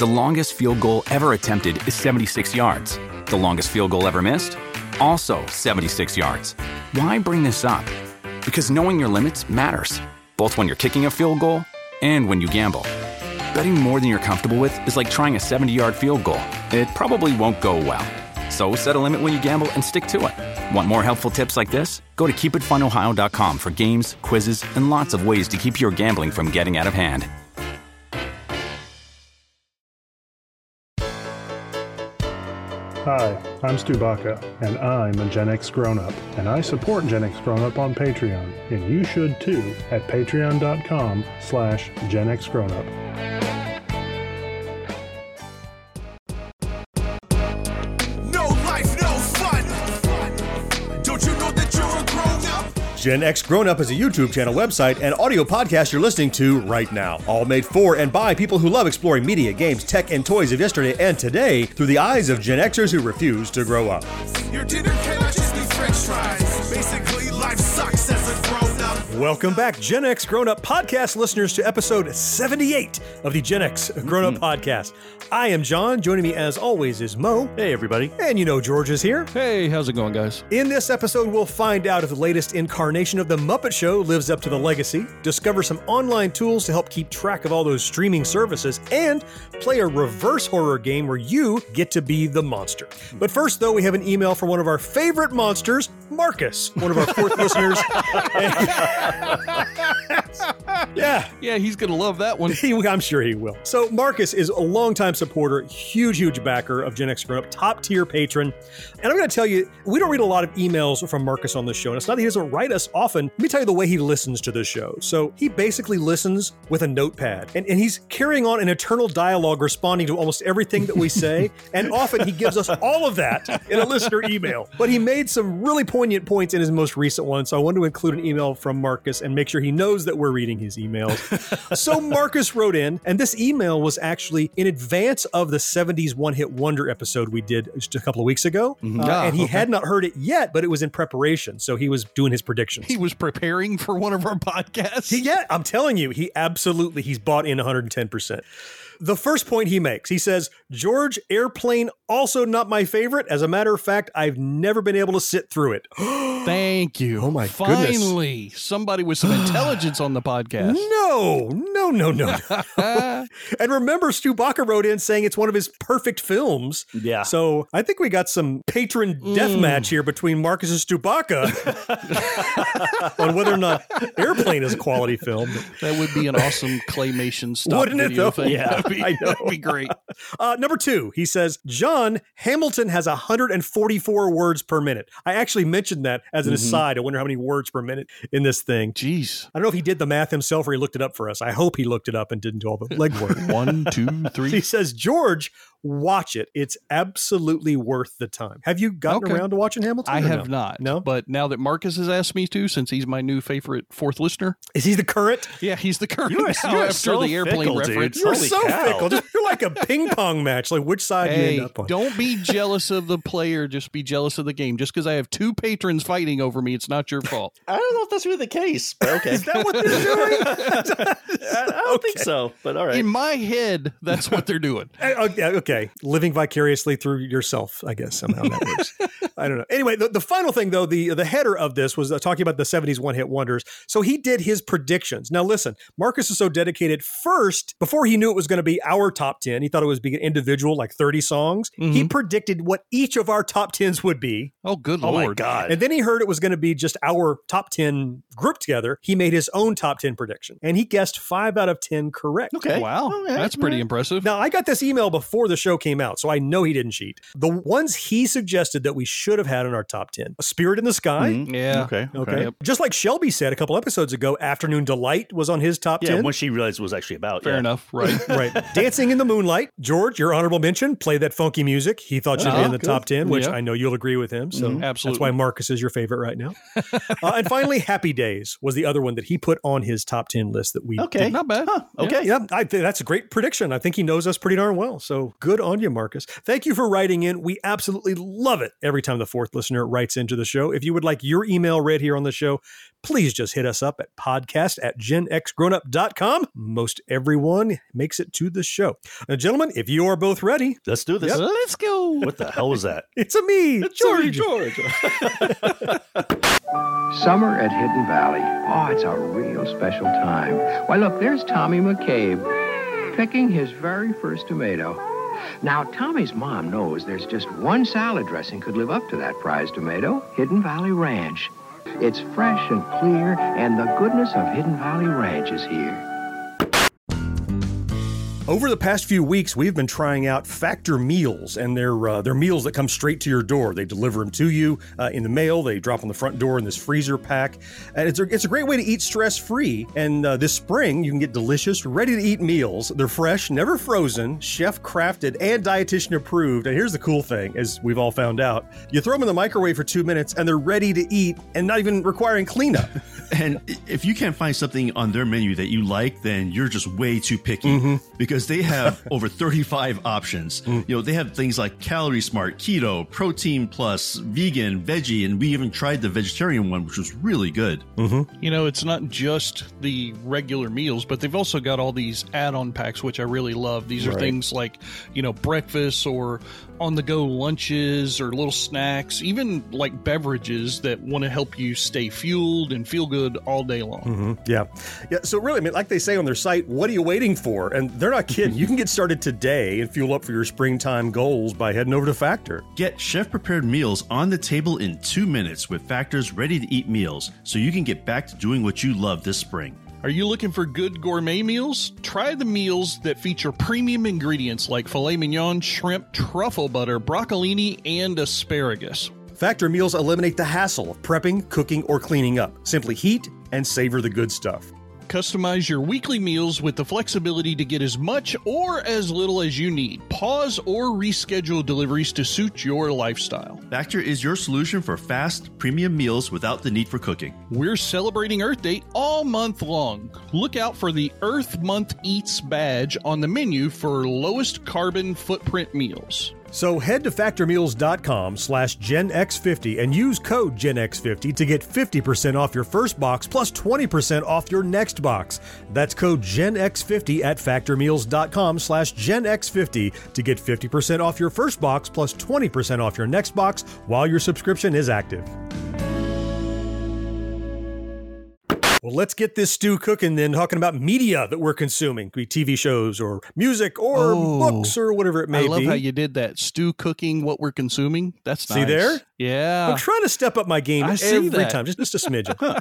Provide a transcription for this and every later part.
The longest field goal ever attempted is 76 yards. The longest field goal ever missed? Also 76 yards. Why bring this up? Because knowing your limits matters, both when you're kicking a field goal and when you gamble. Betting more than you're comfortable with is like trying a 70-yard field goal. It probably won't go well. So set a limit when you gamble and stick to it. Want more helpful tips like this? Go to keepitfunohio.com for games, quizzes, and lots of ways to keep your gambling from getting out of hand. Hi, I'm Stu Baca, and I'm a Gen X grown-up, and I support Gen X Grown-up on Patreon, and you should too at patreon.com/Gen X Grown-up. Gen X Grown Up is a YouTube channel, website, and audio podcast you're listening to right now. All made for and by people who love exploring media, games, tech, and toys of yesterday and today through the eyes of Gen Xers who refuse to grow up. Your dinner cannot just be French fries. Basically, life sucks as a grown up. Welcome back, Gen X Grown Up podcast listeners, to episode 78 of the Gen X Grown Up podcast. I am John. Joining me as always is Mo. Hey, everybody. And you know George is here. Hey, how's it going, guys? In this episode, we'll find out if the latest incarnation of The Muppet Show lives up to the legacy, discover some online tools to help keep track of all those streaming services, and play a reverse horror game where you get to be the monster. But first, though, we have an email from one of our favorite monsters, Marcus, one of our fourth listeners. Yeah, he's going to love that one. I'm sure he will. So Marcus is a longtime supporter, huge backer of Gen X Grown Up, top tier patron. And I'm going to tell you, we don't read a lot of emails from Marcus on the show. And it's not that he doesn't write us often. Let me tell you the way he listens to the show. So he basically listens with a notepad. And he's carrying on an eternal dialogue, responding to almost everything that we say. And often he gives us all of that in a listener email. But he made some really poignant points in his most recent one. So I wanted to include an email from Marcus and make sure he knows that we're reading his emails. So Marcus wrote in, and this email was actually in advance of the 70s One-Hit Wonder episode we did just a couple of weeks ago. And he had not heard it yet, but it was in preparation. So he was doing his predictions. He was preparing for one of our podcasts? Yeah, I'm telling you, he's bought in 110%. The first point he makes, he says, George, Airplane, also not my favorite. As a matter of fact, I've never been able to sit through it. Thank you. Oh my Finally, goodness. Somebody with some intelligence on the podcast. No. And remember, Stu Baca wrote in saying it's one of his perfect films. Yeah. So I think we got some patron death match here between Marcus and Stu Baca on whether or not Airplane is a quality film. That would be an awesome claymation stop Wouldn't it, video though? thing. Yeah, I know. That'd be great. Number 2, he says, John, Hamilton has 144 words per minute. I actually mentioned that as an aside. I wonder how many words per minute in this thing. Jeez. I don't know if he did the math himself or he looked it up for us. I hope he looked it up and didn't do all the legwork. 1, 2, 3. He says, George, watch it. It's absolutely worth the time. Have you gotten around to watching Hamilton? I have not. No? But now that Marcus has asked me to, since he's my new favorite fourth listener. Is he the current? Yeah, he's the current You are after so the Airplane fickle, reference. dude. You're Holy so cow. fickle. You're like a ping pong match. Like, which side do you end up on? Don't be jealous of the player. Just be jealous of the game. Just because I have 2 patrons fighting over me, it's not your fault. I don't know if that's really the case, but okay. Is that what they're doing? I don't think so, but all right. In my head, that's what they're doing. Okay. Living vicariously through yourself, I guess somehow that works. I don't know. Anyway, the final thing, though, the header of this was talking about the 70s one-hit wonders. So he did his predictions. Now, listen, Marcus is so dedicated. First, before he knew it was going to be our top 10, he thought it was being an individual, like 30 songs. He predicted what each of our top 10s would be. Oh, good Oh Lord. my God. And then he heard it was going to be just our top 10 grouped together. He made his own top 10 prediction. And he guessed 5 out of 10 correct. Okay. Wow. Okay. That's pretty impressive. Now, I got this email before the show came out, so I know he didn't cheat. The ones he suggested that we should have had in our top 10. A Spirit in the Sky. Yeah. Okay. Okay. Yep. Just like Shelby said a couple episodes ago, Afternoon Delight was on his top Yeah, 10. when she realized it was actually about. Fair enough. Right. Right. Dancing in the Moonlight. George, your honorable mention, play that funky music. He thought should be in the good. top 10, which Yeah. I know you'll agree with him. So Absolutely. that's why Marcus is your favorite right now. And finally, Happy Days was the other one that he put on his top 10 list that we Okay. Not bad. Huh, okay. Yeah, I think that's a great prediction. I think he knows us pretty darn well. So good on you, Marcus. Thank you for writing in. We absolutely love it every time the fourth listener writes into the show. If you would like your email read here on the show, please just hit us up at podcast@genxgrownup.com. Most everyone makes it to the show. Now, gentlemen, if you are both ready, Let's do this. Yep. Let's go. What the hell was that? it's a me, George. Summer at Hidden Valley. Oh, it's a real special time. Why, look, there's Tommy McCabe picking his very first tomato. Now, Tommy's mom knows there's just one salad dressing could live up to that prize tomato, Hidden Valley Ranch. It's fresh and clear, and the goodness of Hidden Valley Ranch is here. Over the past few weeks, we've been trying out Factor meals, and they're meals that come straight to your door. They deliver them to you in the mail. They drop on the front door in this freezer pack. And it's a great way to eat stress-free. And this spring, you can get delicious, ready-to-eat meals. They're fresh, never frozen, chef-crafted, and dietitian approved. And here's the cool thing, as we've all found out. You throw them in the microwave for 2 minutes, and they're ready to eat and not even requiring cleanup. And if you can't find something on their menu that you like, then you're just way too picky because they have over 35 options. You know, they have things like Calorie Smart, Keto, Protein Plus, Vegan, Veggie, and we even tried the vegetarian one, which was really good. You know, it's not just the regular meals, but they've also got all these add-on packs, which I really love. These are things like, you know, breakfast or on-the-go lunches or little snacks, even like beverages that want to help you stay fueled and feel good all day long. Yeah. So really, I mean, like they say on their site, what are you waiting for? And they're not kidding. You can get started today and fuel up for your springtime goals by heading over to Factor. Get chef-prepared meals on the table in 2 minutes with Factor's ready-to-eat meals so you can get back to doing what you love this spring. Are you looking for good gourmet meals? Try the meals that feature premium ingredients like filet mignon, shrimp, truffle butter, broccolini, and asparagus. Factor meals eliminate the hassle of prepping, cooking, or cleaning up. Simply heat and savor the good stuff. Customize your weekly meals with the flexibility to get as much or as little as you need. Pause or reschedule deliveries to suit your lifestyle. Factor is your solution for fast, premium meals without the need for cooking. We're celebrating Earth Day all month long. Look out for the Earth Month Eats badge on the menu for lowest carbon footprint meals. So head to factormeals.com/GenX50 and use code GenX50 to get 50% off your first box plus 20% off your next box. That's code GenX50 at factormeals.com/GenX50 to get 50% off your first box plus 20% off your next box while your subscription is active. Well, let's get this stew cooking then, talking about media that we're consuming. Could be TV shows or music or books or whatever it may be. I love how you did that. Stew cooking, what we're consuming. That's nice. See there? Yeah. I'm trying to step up my game every time, just a smidgen.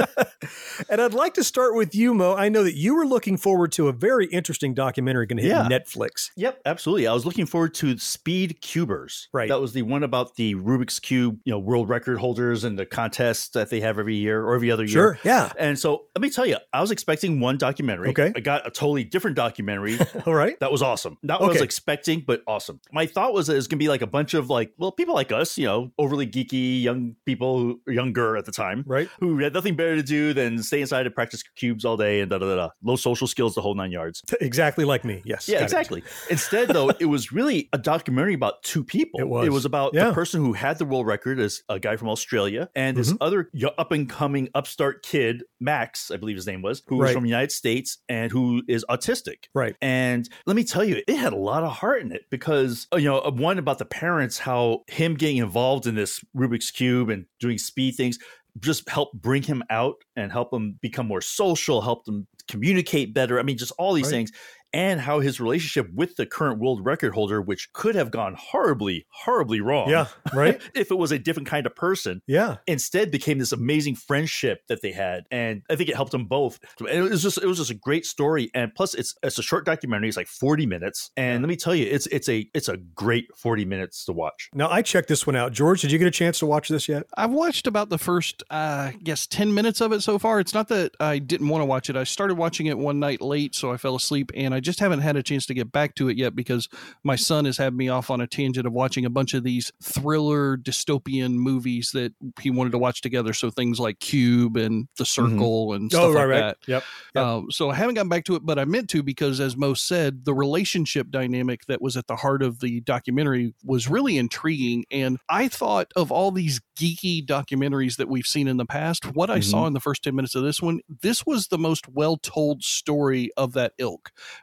And I'd like to start with you, Mo. I know that you were looking forward to a very interesting documentary going to hit Netflix. Yep, absolutely. I was looking forward to Speed Cubers. Right. That was the one about the Rubik's Cube, you know, world record holders and the contests that they have every year or every other year. Sure, yeah. And so let me tell you, I was expecting one documentary. Okay. I got a totally different documentary. All right. That was awesome. Not what I was expecting, but awesome. My thought was that it was going to be like a bunch of people like us, you know, overly geeky young people who are younger at the time, right? Who had nothing better to do than stay inside and practice cubes all day and low social skills, the whole 9 yards. Exactly like me. Yes. Yeah, exactly. Instead, though, it was really a documentary about two people. It was about the person who had the world record as a guy from Australia and this other up and coming upstart kid, Max, I believe his name was, who was from the United States and who is autistic. Right. And let me tell you, it had a lot of heart in it because, you know, one about the parents, how him getting involved in this Rubik's Cube and doing speed things just helped bring him out and help him become more social, help him communicate better. I mean, just all these things. And how his relationship with the current world record holder, which could have gone horribly, horribly wrong. Yeah, right. If it was a different kind of person. Yeah. Instead became this amazing friendship that they had. And I think it helped them both. It was just a great story. And plus it's a short documentary. It's like 40 minutes. And let me tell you, it's a great 40 minutes to watch. Now I checked this one out. George, did you get a chance to watch this yet? I've watched about the first, 10 minutes of it so far. It's not that I didn't want to watch it. I started watching it one night late, so I fell asleep, and I just haven't had a chance to get back to it yet because my son has had me off on a tangent of watching a bunch of these thriller dystopian movies that he wanted to watch together. So things like Cube and The Circle and stuff like that. Yep. So I haven't gotten back to it, but I meant to because, as Mo said, the relationship dynamic that was at the heart of the documentary was really intriguing. And I thought of all these geeky documentaries that we've seen in the past, what I saw in the first 10 minutes of this one, this was the most well-told story of that ilk,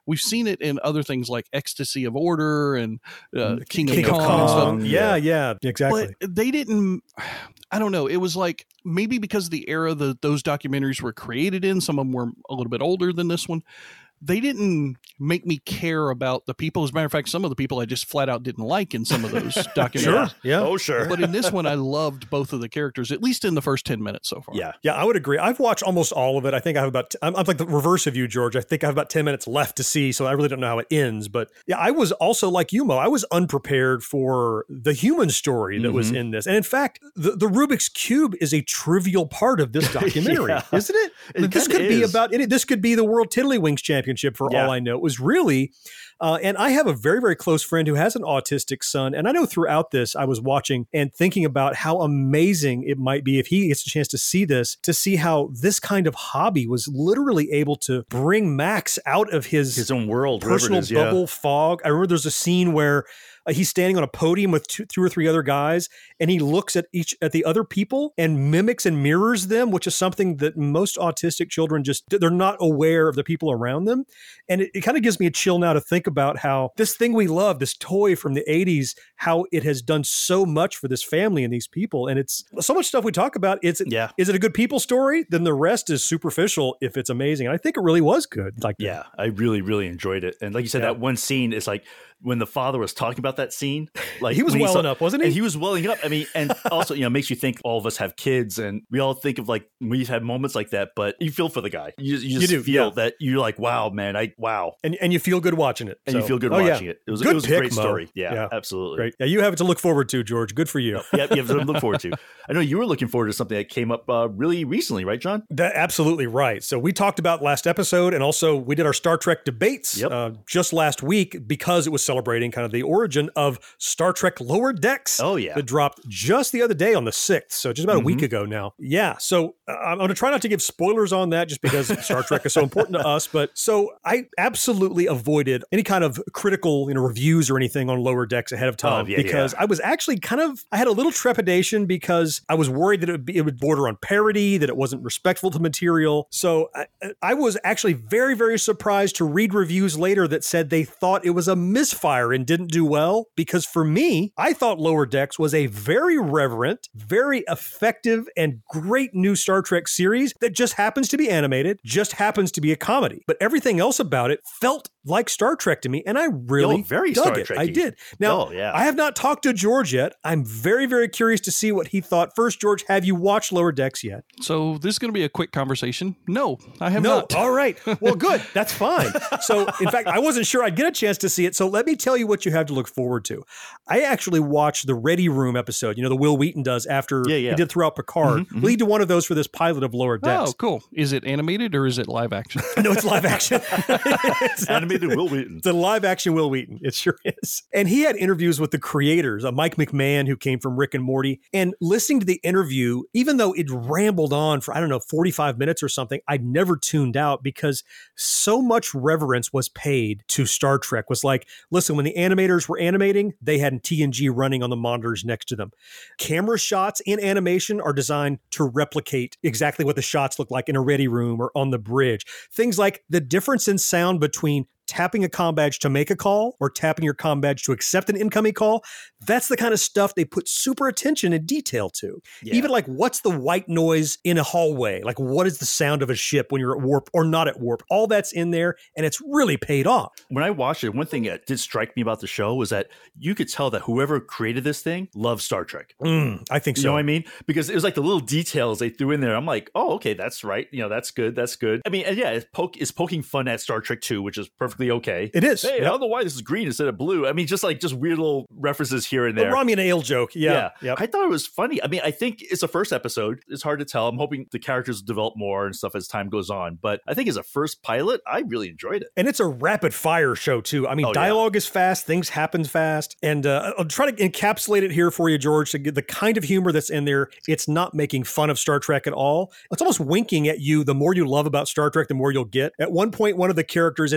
we've seen it in other things like Ecstasy of Order and King of Kong. Kong and stuff. Yeah, exactly. But they didn't, I don't know. It was like maybe because of the era that those documentaries were created in, some of them were a little bit older than this one. They didn't make me care about the people. As a matter of fact, some of the people I just flat out didn't like in some of those documentaries. Sure. Yeah. Oh, sure. But in this one, I loved both of the characters, at least in the first 10 minutes so far. Yeah, I would agree. I've watched almost all of it. I think I have about, I'm like the reverse of you, George. I think I have about 10 minutes left to see, so I really don't know how it ends. But yeah, I was also like you, Mo. I was unprepared for the human story that was in this. And in fact, the Rubik's Cube is a trivial part of this documentary, isn't it? This could be about, this could be the World Tiddlywinks Championship for all I know. It was really, and I have a very, very close friend who has an autistic son. And I know throughout this, I was watching and thinking about how amazing it might be if he gets a chance to see this, to see how this kind of hobby was literally able to bring Max out of his own world, personal bubble fog. I remember there's a scene where he's standing on a podium with two or three other guys, and he looks at the other people and mimics and mirrors them, which is something that most autistic children they're not aware of the people around them. And it kind of gives me a chill now to think about how this thing we love, this toy from the 80s, how it has done so much for this family and these people. And it's so much stuff we talk about. Is it a good people story? Then the rest is superficial if it's amazing. And I think it really was good. Yeah, I really, really enjoyed it. And like you said, that one scene is like, when the father was talking about that scene, like he was welling up, wasn't he? And he was welling up. I mean, and also, makes you think all of us have kids, and we all think of like we've had moments like that. But you feel for the guy. You just feel that you're like, wow, man, wow, and you feel good watching it, and you feel good watching it. It was a great story. Yeah, absolutely. Great. Yeah, you have it to look forward to, George. Good for you. Yeah, you have to look forward to. I know you were looking forward to something that came up really recently, right, John? Absolutely right. So we talked about last episode, and also we did our Star Trek debates just last week because it was celebrating kind of the origin of Star Trek Lower Decks. Oh, yeah. That dropped just the other day on the 6th. So just about a week ago now. Yeah. So I'm going to try not to give spoilers on that just because Star Trek is so important to us. But so I absolutely avoided any kind of critical reviews or anything on Lower Decks ahead of time because I was actually I had a little trepidation because I was worried that it would border on parody, that it wasn't respectful to material. So I was actually very, very surprised to read reviews later that said they thought it was a misfire and didn't do well, because for me, I thought Lower Decks was a very reverent, very effective, and great new Star Trek series that just happens to be animated, just happens to be a comedy. But everything else about it felt like Star Trek to me, and I really very dug Star it. Trek-y. I did. Now, I have not talked to George yet. I'm very, very curious to see what he thought. First, George, have you watched Lower Decks yet? So this is going to be a quick conversation. No, I have not. All right. Well, good. That's fine. So, in fact, I wasn't sure I'd get a chance to see it. So let me tell you what you have to look forward to. I actually watched the Ready Room episode, the Will Wheaton does after he did throughout Picard. Lead to one of those for this pilot of Lower Decks. Oh, cool. Is it animated or is it live action? No, it's live action. It's animated Will Wheaton. It's a live action Will Wheaton. It sure is. And he had interviews with the creators, Mike McMahon, who came from Rick and Morty. And listening to the interview, even though it rambled on for, 45 minutes or something, I'd never tuned out because so much reverence was paid to Star Trek. Was like, listen, when the animators were animating, they had TNG running on the monitors next to them. Camera shots in animation are designed to replicate exactly what the shots look like in a Ready Room or on the bridge. Things like the difference in sound between tapping a comm badge to make a call or tapping your comm badge to accept an incoming call. That's the kind of stuff they put super attention and detail to. Yeah. Even like, what's the white noise in a hallway? Like, what is the sound of a ship when you're at warp or not at warp? All that's in there, and it's really paid off. When I watched it, one thing that did strike me about the show was that you could tell that whoever created this thing loves Star Trek. I think so. You know what I mean? Because it was like the little details they threw in there. I'm like, oh, okay, that's right. That's good. That's good. I mean, and yeah, it's poking fun at Star Trek 2, which is perfectly okay. It is. Hey, I don't know why this is green instead of blue. I mean, just weird little references here and there. The Romulan ale joke. Yeah. Yep. I thought it was funny. I mean, I think it's the first episode. It's hard to tell. I'm hoping the characters develop more and stuff as time goes on. But I think as a first pilot, I really enjoyed it. And it's a rapid fire show too. I mean, dialogue is fast. Things happen fast. And I'll try to encapsulate it here for you, George, to get the kind of humor that's in there. It's not making fun of Star Trek at all. It's almost winking at you. The more you love about Star Trek, the more you'll get. At one point, one of the characters is injured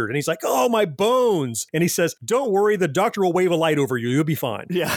injured. And he's like, oh, my bones. And he says, don't worry, the doctor will wave a light over you. You'll be fine. Yeah.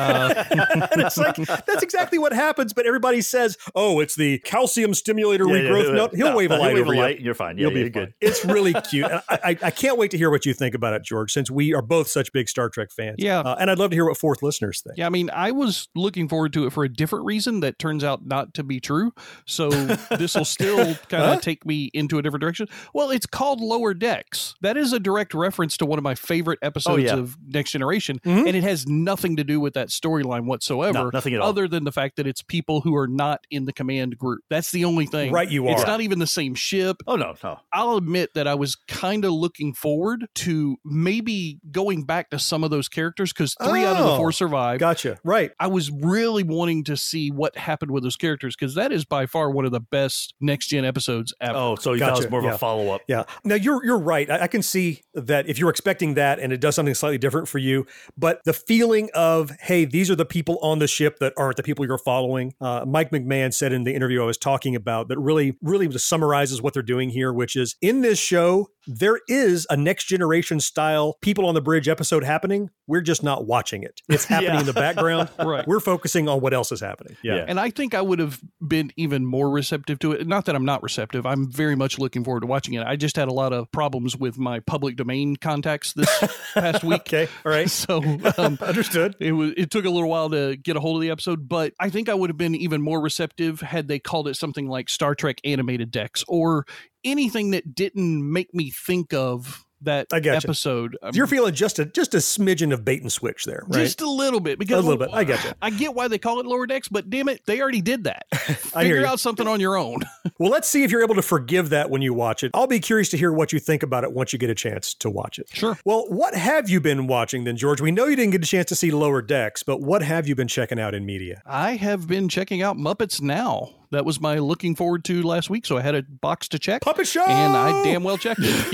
And it's like, that's exactly what happens. But everybody says, oh, it's the calcium stimulator regrowth. No, he'll wave a light over you. You're fine. Yeah, You'll be you're fine. good. It's really cute. And I can't wait to hear what you think about it, George, since we are both such big Star Trek fans. Yeah. And I'd love to hear what fourth listeners think. Yeah, I mean, I was looking forward to it for a different reason that turns out not to be true. So this will still kind of take me into a different direction. Well, it's called Lower Decks. That is a direct reference to one of my favorite episodes of Next Generation. And it has nothing to do with that storyline whatsoever. No, nothing at all. Other than the fact that it's people who are not in the command group. That's the only thing. Right, you are. It's not even the same ship. Oh, no. I'll admit that I was kind of looking forward to maybe going back to some of those characters because 3 out of the 4 survived. Gotcha. Right. I was really wanting to see what happened with those characters because that is by far one of the best Next Gen episodes ever. Oh, so you thought it was more of a follow-up. Yeah. Now, you're right. I can see that if you're expecting that and it does something slightly different for you, but the feeling of, hey, these are the people on the ship that aren't the people you're following. Mike McMahon said in the interview I was talking about that really just summarizes what they're doing here, which is in this show, there is a Next Generation style People on the Bridge episode happening. We're just not watching it. It's happening in the background. Right. We're focusing on what else is happening. Yeah. And I think I would have been even more receptive to it. Not that I'm not receptive. I'm very much looking forward to watching it. I just had a lot of problems with my public domain contacts this past week. Okay. All right. So understood. It took a little while to get a hold of the episode, but I think I would have been even more receptive had they called it something like Star Trek Animated Decks or anything that didn't make me think of that episode. You're feeling just a smidgen of bait and switch there, right? Just a little bit. Because a little bit. I get you. I get why they call it Lower Decks, but damn it, they already did that. I hear Figure you. out something on your own. Well, let's see if you're able to forgive that when you watch it. I'll be curious to hear what you think about it once you get a chance to watch it. Sure. Well, what have you been watching then, George? We know you didn't get a chance to see Lower Decks, but what have you been checking out in media? I have been checking out Muppets Now. That was my looking forward to last week, so I had a box to check. Puppet Show! And I damn well checked it.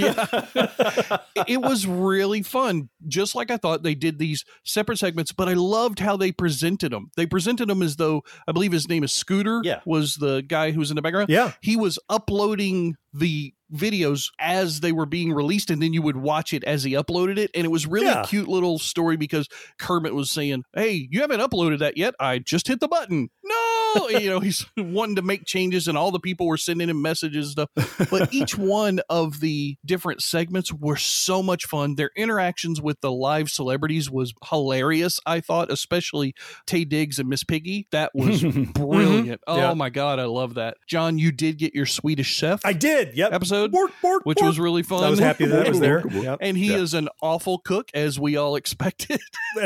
Yeah. It was really fun. Just like I thought, they did these separate segments, but I loved how they presented them. They presented them as though, I believe his name is Scooter, was the guy who was in the background. Yeah. He was uploading the videos as they were being released, and then you would watch it as he uploaded it. And it was really a cute little story because Kermit was saying, hey, you haven't uploaded that yet. I just hit the button. No! He's wanting to make changes, and all the people were sending him messages and stuff. But each one of the different segments were so much fun. Their interactions with the live celebrities was hilarious, I thought, especially Taye Diggs and Miss Piggy. That was brilliant. Oh my God, I love that. John, you did get your Swedish Chef. I did. Yep. Episode, which was really fun. I was happy that was there. Yep. And he is an awful cook, as we all expected.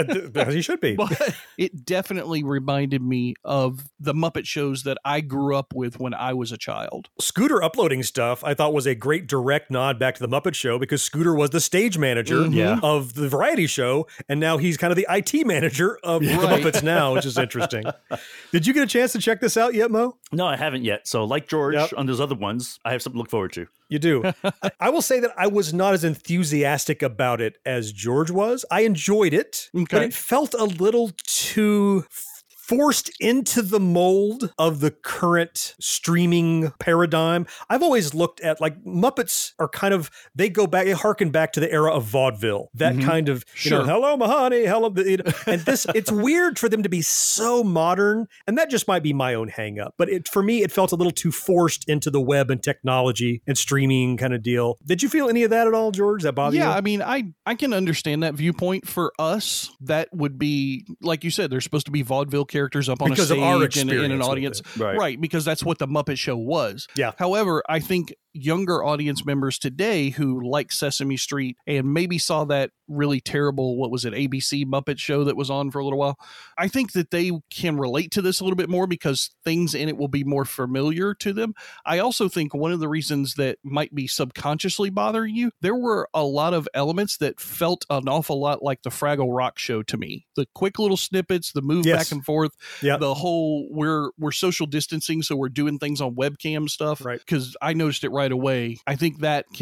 As he should be. But it definitely reminded me of the Muppet shows that I grew up with when I was a child. Scooter uploading stuff I thought was a great direct nod back to the Muppet Show because Scooter was the stage manager of the variety show, and now he's kind of the IT manager of the Muppets Now, which is interesting. Did you get a chance to check this out yet, Mo? No, I haven't yet. So like George on those other ones, I have something to look forward to. You do. I will say that I was not as enthusiastic about it as George was. I enjoyed it, but it felt a little too forced into the mold of the current streaming paradigm. I've always looked at, like, Muppets are kind of, they harken back to the era of vaudeville. That kind of, hello, my honey, hello. And this, it's weird for them to be so modern. And that just might be my own hang up. But for me, it felt a little too forced into the web and technology and streaming kind of deal. Did you feel any of that at all, George? Does that bother you? Yeah, I mean, I can understand that viewpoint. For us, that would be, like you said, there's supposed to be vaudeville characters up on because a stage and in an audience. Right, because that's what the Muppet Show was. Yeah. However, I think younger audience members today who like Sesame Street and maybe saw that really terrible, what was it, ABC Muppet Show that was on for a little while, I think that they can relate to this a little bit more because things in it will be more familiar to them. I also think one of the reasons that might be subconsciously bothering you, there were a lot of elements that felt an awful lot like the Fraggle Rock show to me. The quick little snippets, the move back and forth, the whole we're social distancing, so we're doing things on webcam stuff. Right. Because I noticed it right away. I think that can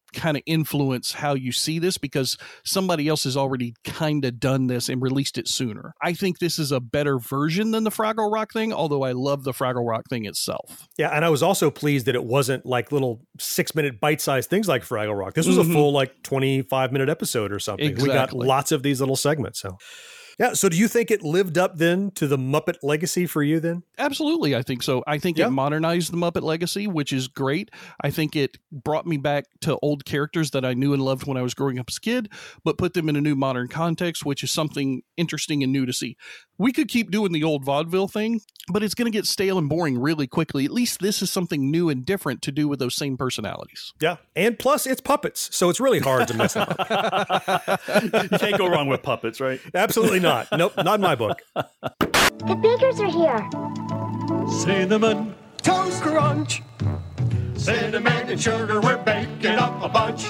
kind of influence how you see this because somebody else has already kind of done this and released it sooner. I think this is a better version than the Fraggle Rock thing, although I love the Fraggle Rock thing itself. Yeah, and I was also pleased that it wasn't like little 6-minute bite-sized things like Fraggle Rock. This was a full like 25-minute episode or something. Exactly. We got lots of these little segments. So yeah, so do you think it lived up then to the Muppet legacy for you then? Absolutely, I think so. I think it modernized the Muppet legacy, which is great. I think it brought me back to old characters that I knew and loved when I was growing up as a kid, but put them in a new modern context, which is something interesting and new to see. We could keep doing the old vaudeville thing, but it's going to get stale and boring really quickly. At least this is something new and different to do with those same personalities. Yeah, and plus it's puppets, so it's really hard to mess up. You can't go wrong with puppets, right? Absolutely not. Nope, not in my book. The bakers are here. Cinnamon Toast Crunch. Cinnamon and sugar, we're baking up a bunch.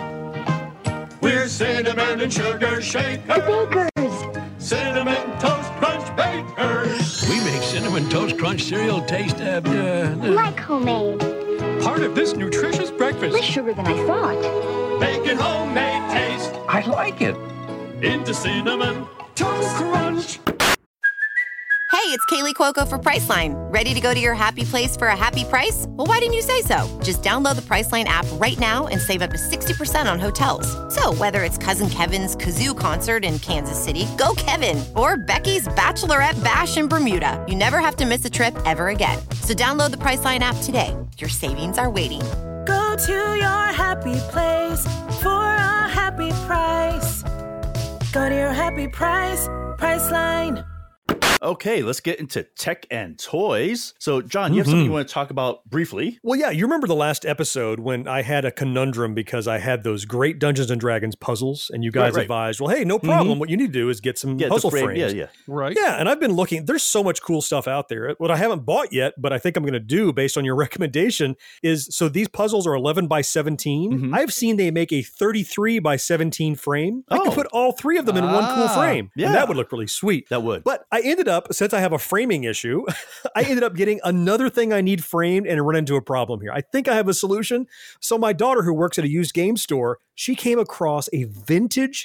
We're cinnamon and sugar shakers. The bakers. Cinnamon Toast Crunch bakers. We make Cinnamon Toast Crunch cereal taste like homemade. Part of this nutritious breakfast. Less sugar than I thought. Making homemade taste. I like it. Into Cinnamon Toast Crunch. Hey, it's Kaylee Cuoco for Priceline. Ready to go to your happy place for a happy price? Well, why didn't you say so? Just download the Priceline app right now and save up to 60% on hotels. So whether it's Cousin Kevin's Kazoo Concert in Kansas City, go Kevin, or Becky's Bachelorette Bash in Bermuda, you never have to miss a trip ever again. So download the Priceline app today. Your savings are waiting. Go to your happy place for a happy price. Go to your happy price, Priceline. Okay, let's get into tech and toys. So, John, you have something you want to talk about briefly? Well, yeah, you remember the last episode when I had a conundrum because I had those great Dungeons & Dragons puzzles, and you guys advised, well, hey, no problem. What you need to do is get some puzzle frames. Yeah. Right. Yeah, and I've been looking. There's so much cool stuff out there. What I haven't bought yet, but I think I'm going to do based on your recommendation is, so these puzzles are 11 by 17. I've seen they make a 33 by 17 frame. I could put all three of them in one cool frame. Yeah. And that would look really sweet. That would. But I ended up, since I have a framing issue, I ended up getting another thing I need framed and run into a problem here. I think I have a solution. So my daughter, who works at a used game store, she came across a vintage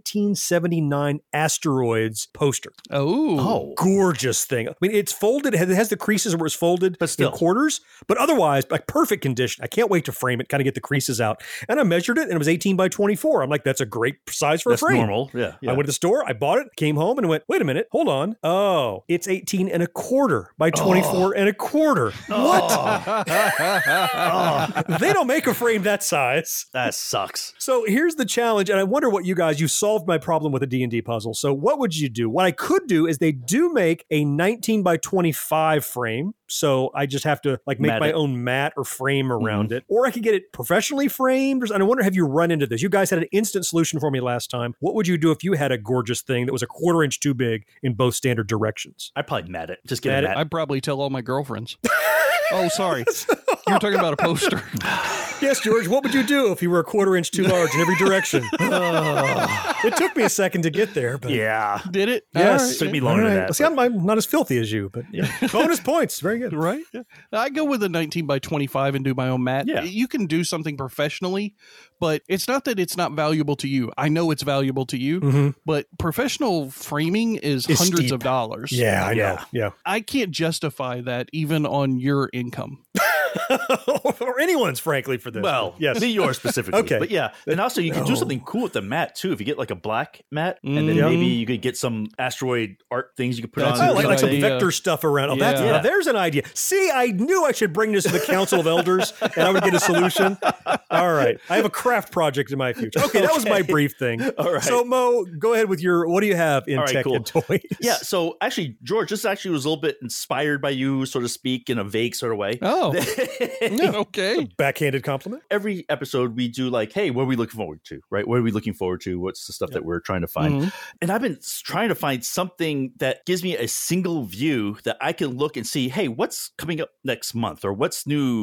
1979 Asteroids poster. Oh. Gorgeous thing. I mean, it's folded. It has the creases where it's folded but still in quarters, but otherwise, like perfect condition. I can't wait to frame it, kind of get the creases out. And I measured it, and it was 18 by 24. I'm like, that's a great size for a frame. That's normal. Yeah. I went to the store, I bought it, came home, and went, wait a minute, hold on. Oh, it's 18 and a quarter by 24 and a quarter. What? They don't make a frame that size. That sucks. So here's the challenge, and I wonder what you solved my problem with a D&D puzzle. So what would you do? What I could do is they do make a 19 by 25 frame. So I just have to like make my own mat or frame around it. Or I could get it professionally framed. And I wonder, have you run into this? You guys had an instant solution for me last time. What would you do if you had a gorgeous thing that was a 1/4 inch too big in both standard directions? I'd probably mat it. Just get a mat. I'd probably tell all my girlfriends. Oh, sorry. You were talking about a poster. Yes, George, what would you do if you were a 1/4 inch too large in every direction? It took me a second to get there, but yeah. Did it? Yes. It took me longer than that. See, I'm not as filthy as you, but bonus points. Very good. Right? Yeah. I go with a 19 by 25 and do my own mat. Yeah. You can do something professionally, but it's not that it's not valuable to you. I know it's valuable to you, but professional framing is hundreds steep. of dollars. Yeah, I know. Yeah. I can't justify that even on your income. Or anyone's, frankly, for this. Well, yes. be yours specifically. Okay. But yeah, and also you can do something cool with the mat too. If you get like a black mat, and then maybe you could get some asteroid art things you could put on. Oh, like some idea. vector stuff around. Oh, Yeah. now there's an idea. See, I knew I should bring this to the Council of Elders, and I would get a solution. All right. I have a craft project in my future. Okay, that was my brief thing. All right. So, Mo, go ahead with what do you have in tech and toys? Yeah, so actually, George, this actually was a little bit inspired by you, so to speak, in a vague sort of way. Oh, okay. Backhanded compliment. Every episode we do like, hey, what are we looking forward to, right? What are we looking forward to? What's the stuff that we're trying to find? And I've been trying to find something that gives me a single view that I can look and see, hey, what's coming up next month or what's new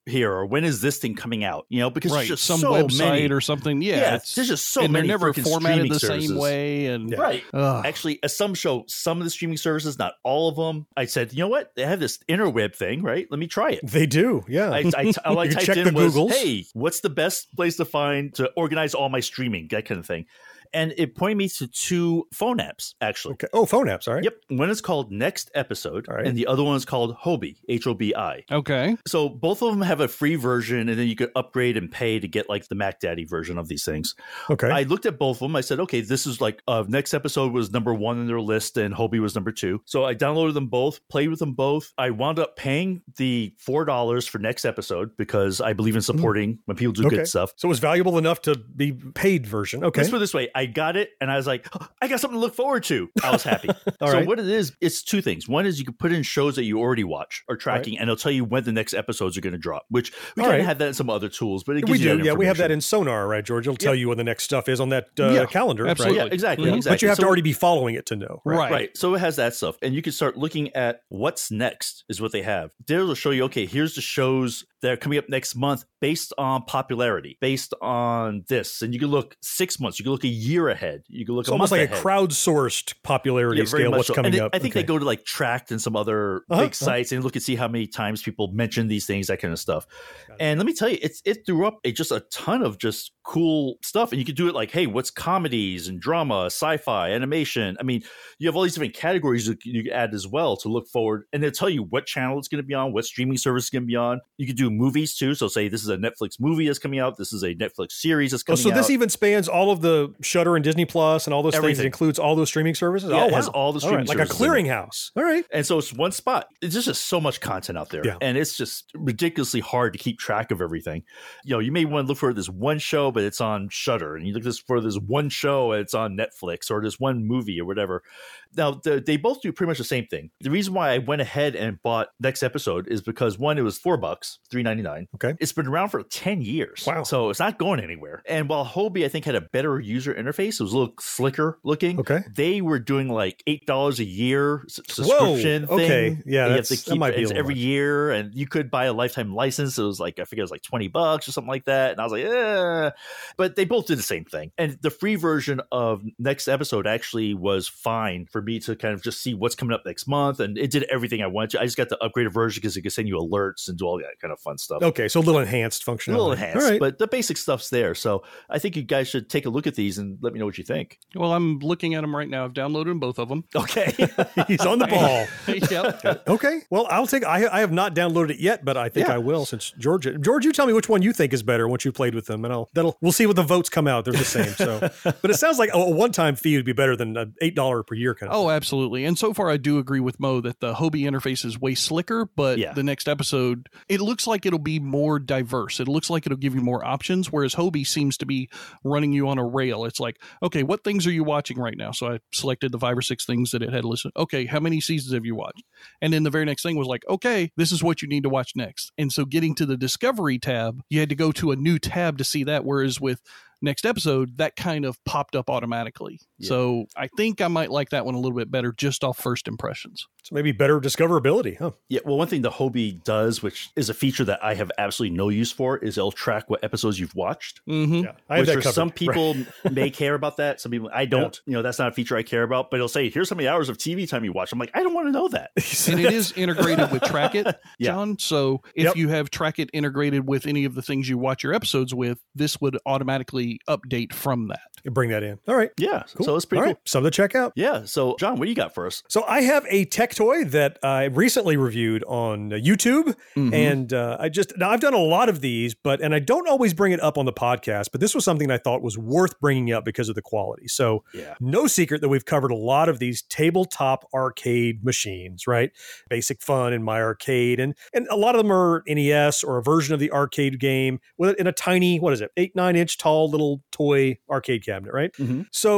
here, or when is this thing coming out? You know, because right, there's just some so website many. or something. Yeah, there's just so and many. They're never freaking formatted streaming the services. same way. And Right. Ugh. Actually, some of the streaming services, not all of them. I said, you know what? They have this interweb thing, right? Let me try it. They do, yeah. All I You can typed check in the was, Googles. hey, what's the best place to find to organize all my streaming, that kind of thing. And it pointed me to 2 phone apps, actually. Okay. Oh, phone apps, all right. Yep. One is called Next Episode, All right. and the other one is called Hobie, Hobi. Okay. So both of them have a free version, and then you could upgrade and pay to get like the Mac Daddy version of these things. Okay. I looked at both of them. I said, okay, this is like Next Episode was number 1 in their list, and Hobie was number 2. So I downloaded them both, played with them both. I wound up paying the $4 for Next Episode because I believe in supporting when people do Okay. good stuff. So it was valuable enough to be paid version. Okay. Let's put it this way. I got it, and I was like, oh, I got something to look forward to. I was happy. All So right. what it is, it's 2 things. One is you can put in shows that you already watch or tracking, and it'll tell you when the next episodes are going to drop, which we All kind of right. have that in some other tools, but it gives We you do, that yeah. We have that information. in Sonar, right, George? It'll tell you when the next stuff is on that Yeah, calendar, absolutely. right? Yeah, exactly, Mhm. exactly. But you have So- to already be following it to know, right? Right. So it has that stuff. And you can start looking at what's next is what they have. They'll show you, okay, here's the shows that are coming up next month based on popularity, based on this. And you can look 6 months, you can look a year ahead, you can look It's a almost month like ahead. a crowdsourced popularity Yeah, very scale, much what's so. coming And up. I think they go to like Tracked and some other big sites and look and see how many times people mention these things, that kind of stuff. And let me tell you, it threw up just a ton of just cool stuff. And you could do it like, hey, what's comedies and drama, sci-fi, animation? I mean, you have all these different categories you can add as well to look forward. And they'll tell you what channel it's going to be on, what streaming service it's going to be on. You could do movies too. So say this is a Netflix movie that's coming out. This is a Netflix series that's Oh, coming so out. this even spans all of the Shudder and Disney Plus and all those things. It Everything. includes all those streaming services. Yeah, oh, it has wow. all the streaming right. Like a services in it. clearinghouse. All right. And so it's one spot. It's just so much content out there. Yeah. And it's just ridiculously hard to keep track of everything. You know, you may want to look for this one show, but it's on Shudder. And you look for this one show and it's on Netflix, or this one movie or whatever. Now, they both do pretty much the same thing. The reason why I went ahead and bought Next Episode is because, one, it was $4, $3.99. Okay. It's been around for 10 years. Wow. So it's not going anywhere. And while Hobie, I think, had a better user interface, it was a little slicker looking. Okay. They were doing like $8 a year subscription Whoa, thing. okay. Yeah, And you have that's- to that keep might be a it little every much. year, and you could buy a lifetime license. It was like, I forget, it was like $20 or something like that. And I was like, eh. But they both did the same thing. And the free version of Next Episode actually was fine for me to kind of just see what's coming up next month. And it did everything I wanted to. I just got the upgraded version because it could send you alerts and do all that kind of fun stuff. Okay. So a little enhanced functionality. A little enhanced, All right. but the basic stuff's there. So I think you guys should take a look at these and let me know what you think. Well, I'm looking at them right now. I've downloaded them, both of them. Okay. He's on the ball. Yep. Okay. Well, I'll take. I have not downloaded it yet, but I think Yeah. I will. Since George, you tell me which one you think is better once you played with them, and we'll see what the votes come out. They're the same. So, but it sounds like a one-time fee would be better than an $8 per year kind of. Oh, absolutely. And so far, I do agree with Mo that the Hobie interface is way slicker, but Yeah. the Next Episode, it looks like it'll be more diverse. It looks like it'll give you more options, whereas Hobie seems to be running you on a rail. It's like, okay, what things are you watching right now? So I selected the 5 or 6 things that it had listed. Okay, how many seasons have you watched? And then the very next thing was like, okay, this is what you need to watch next. And so getting to the Discovery tab, you had to go to a new tab to see that, whereas with Next Episode, that kind of popped up automatically. Yeah. So I think I might like that one a little bit better just off first impressions. So maybe better discoverability, huh? Yeah, well, one thing the Hobie does, which is a feature that I have absolutely no use for, is it'll track what episodes you've watched. Mm-hmm. Yeah, I have Which that for covered. some people may care about that. Some people, I don't. You know, that's not a feature I care about. But it'll say, here's how many hours of TV time you watch. I'm like, I don't want to know that. And it is integrated with Trackit, Yeah. John. So if Yep. you have Trackit integrated with any of the things you watch your episodes with, this would automatically update from that. Bring that in. All right. Yeah, Cool. so it's pretty All cool. right. Something to check out. Yeah, so John, what do you got for us? So I have a tech toy that I recently reviewed on YouTube, Mm-hmm. and I've done a lot of these, and I don't always bring it up on the podcast, but this was something I thought was worth bringing up because of the quality. So Yeah. no secret that we've covered a lot of these tabletop arcade machines, right? Basic Fun and My Arcade, and a lot of them are NES or a version of the arcade game in a tiny, 8-9 inch tall little toy arcade cabinet, right? Mhm. So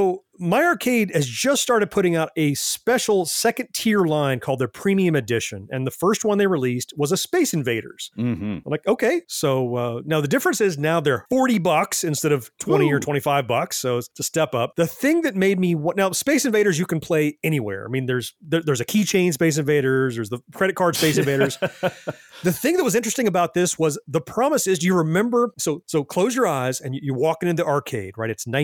My Arcade has just started putting out a special second tier line called their Premium Edition. And the first one they released was a Space Invaders. I'm like, okay. So now the difference is now they're $40 instead of 20 or $25. So it's a step up. The thing that made me now Space Invaders you can play anywhere. I mean, there's a keychain Space Invaders, there's the credit card Space Invaders. The thing that was interesting about this was the promise is, do you remember? So close your eyes and you're walking into the arcade, right? It's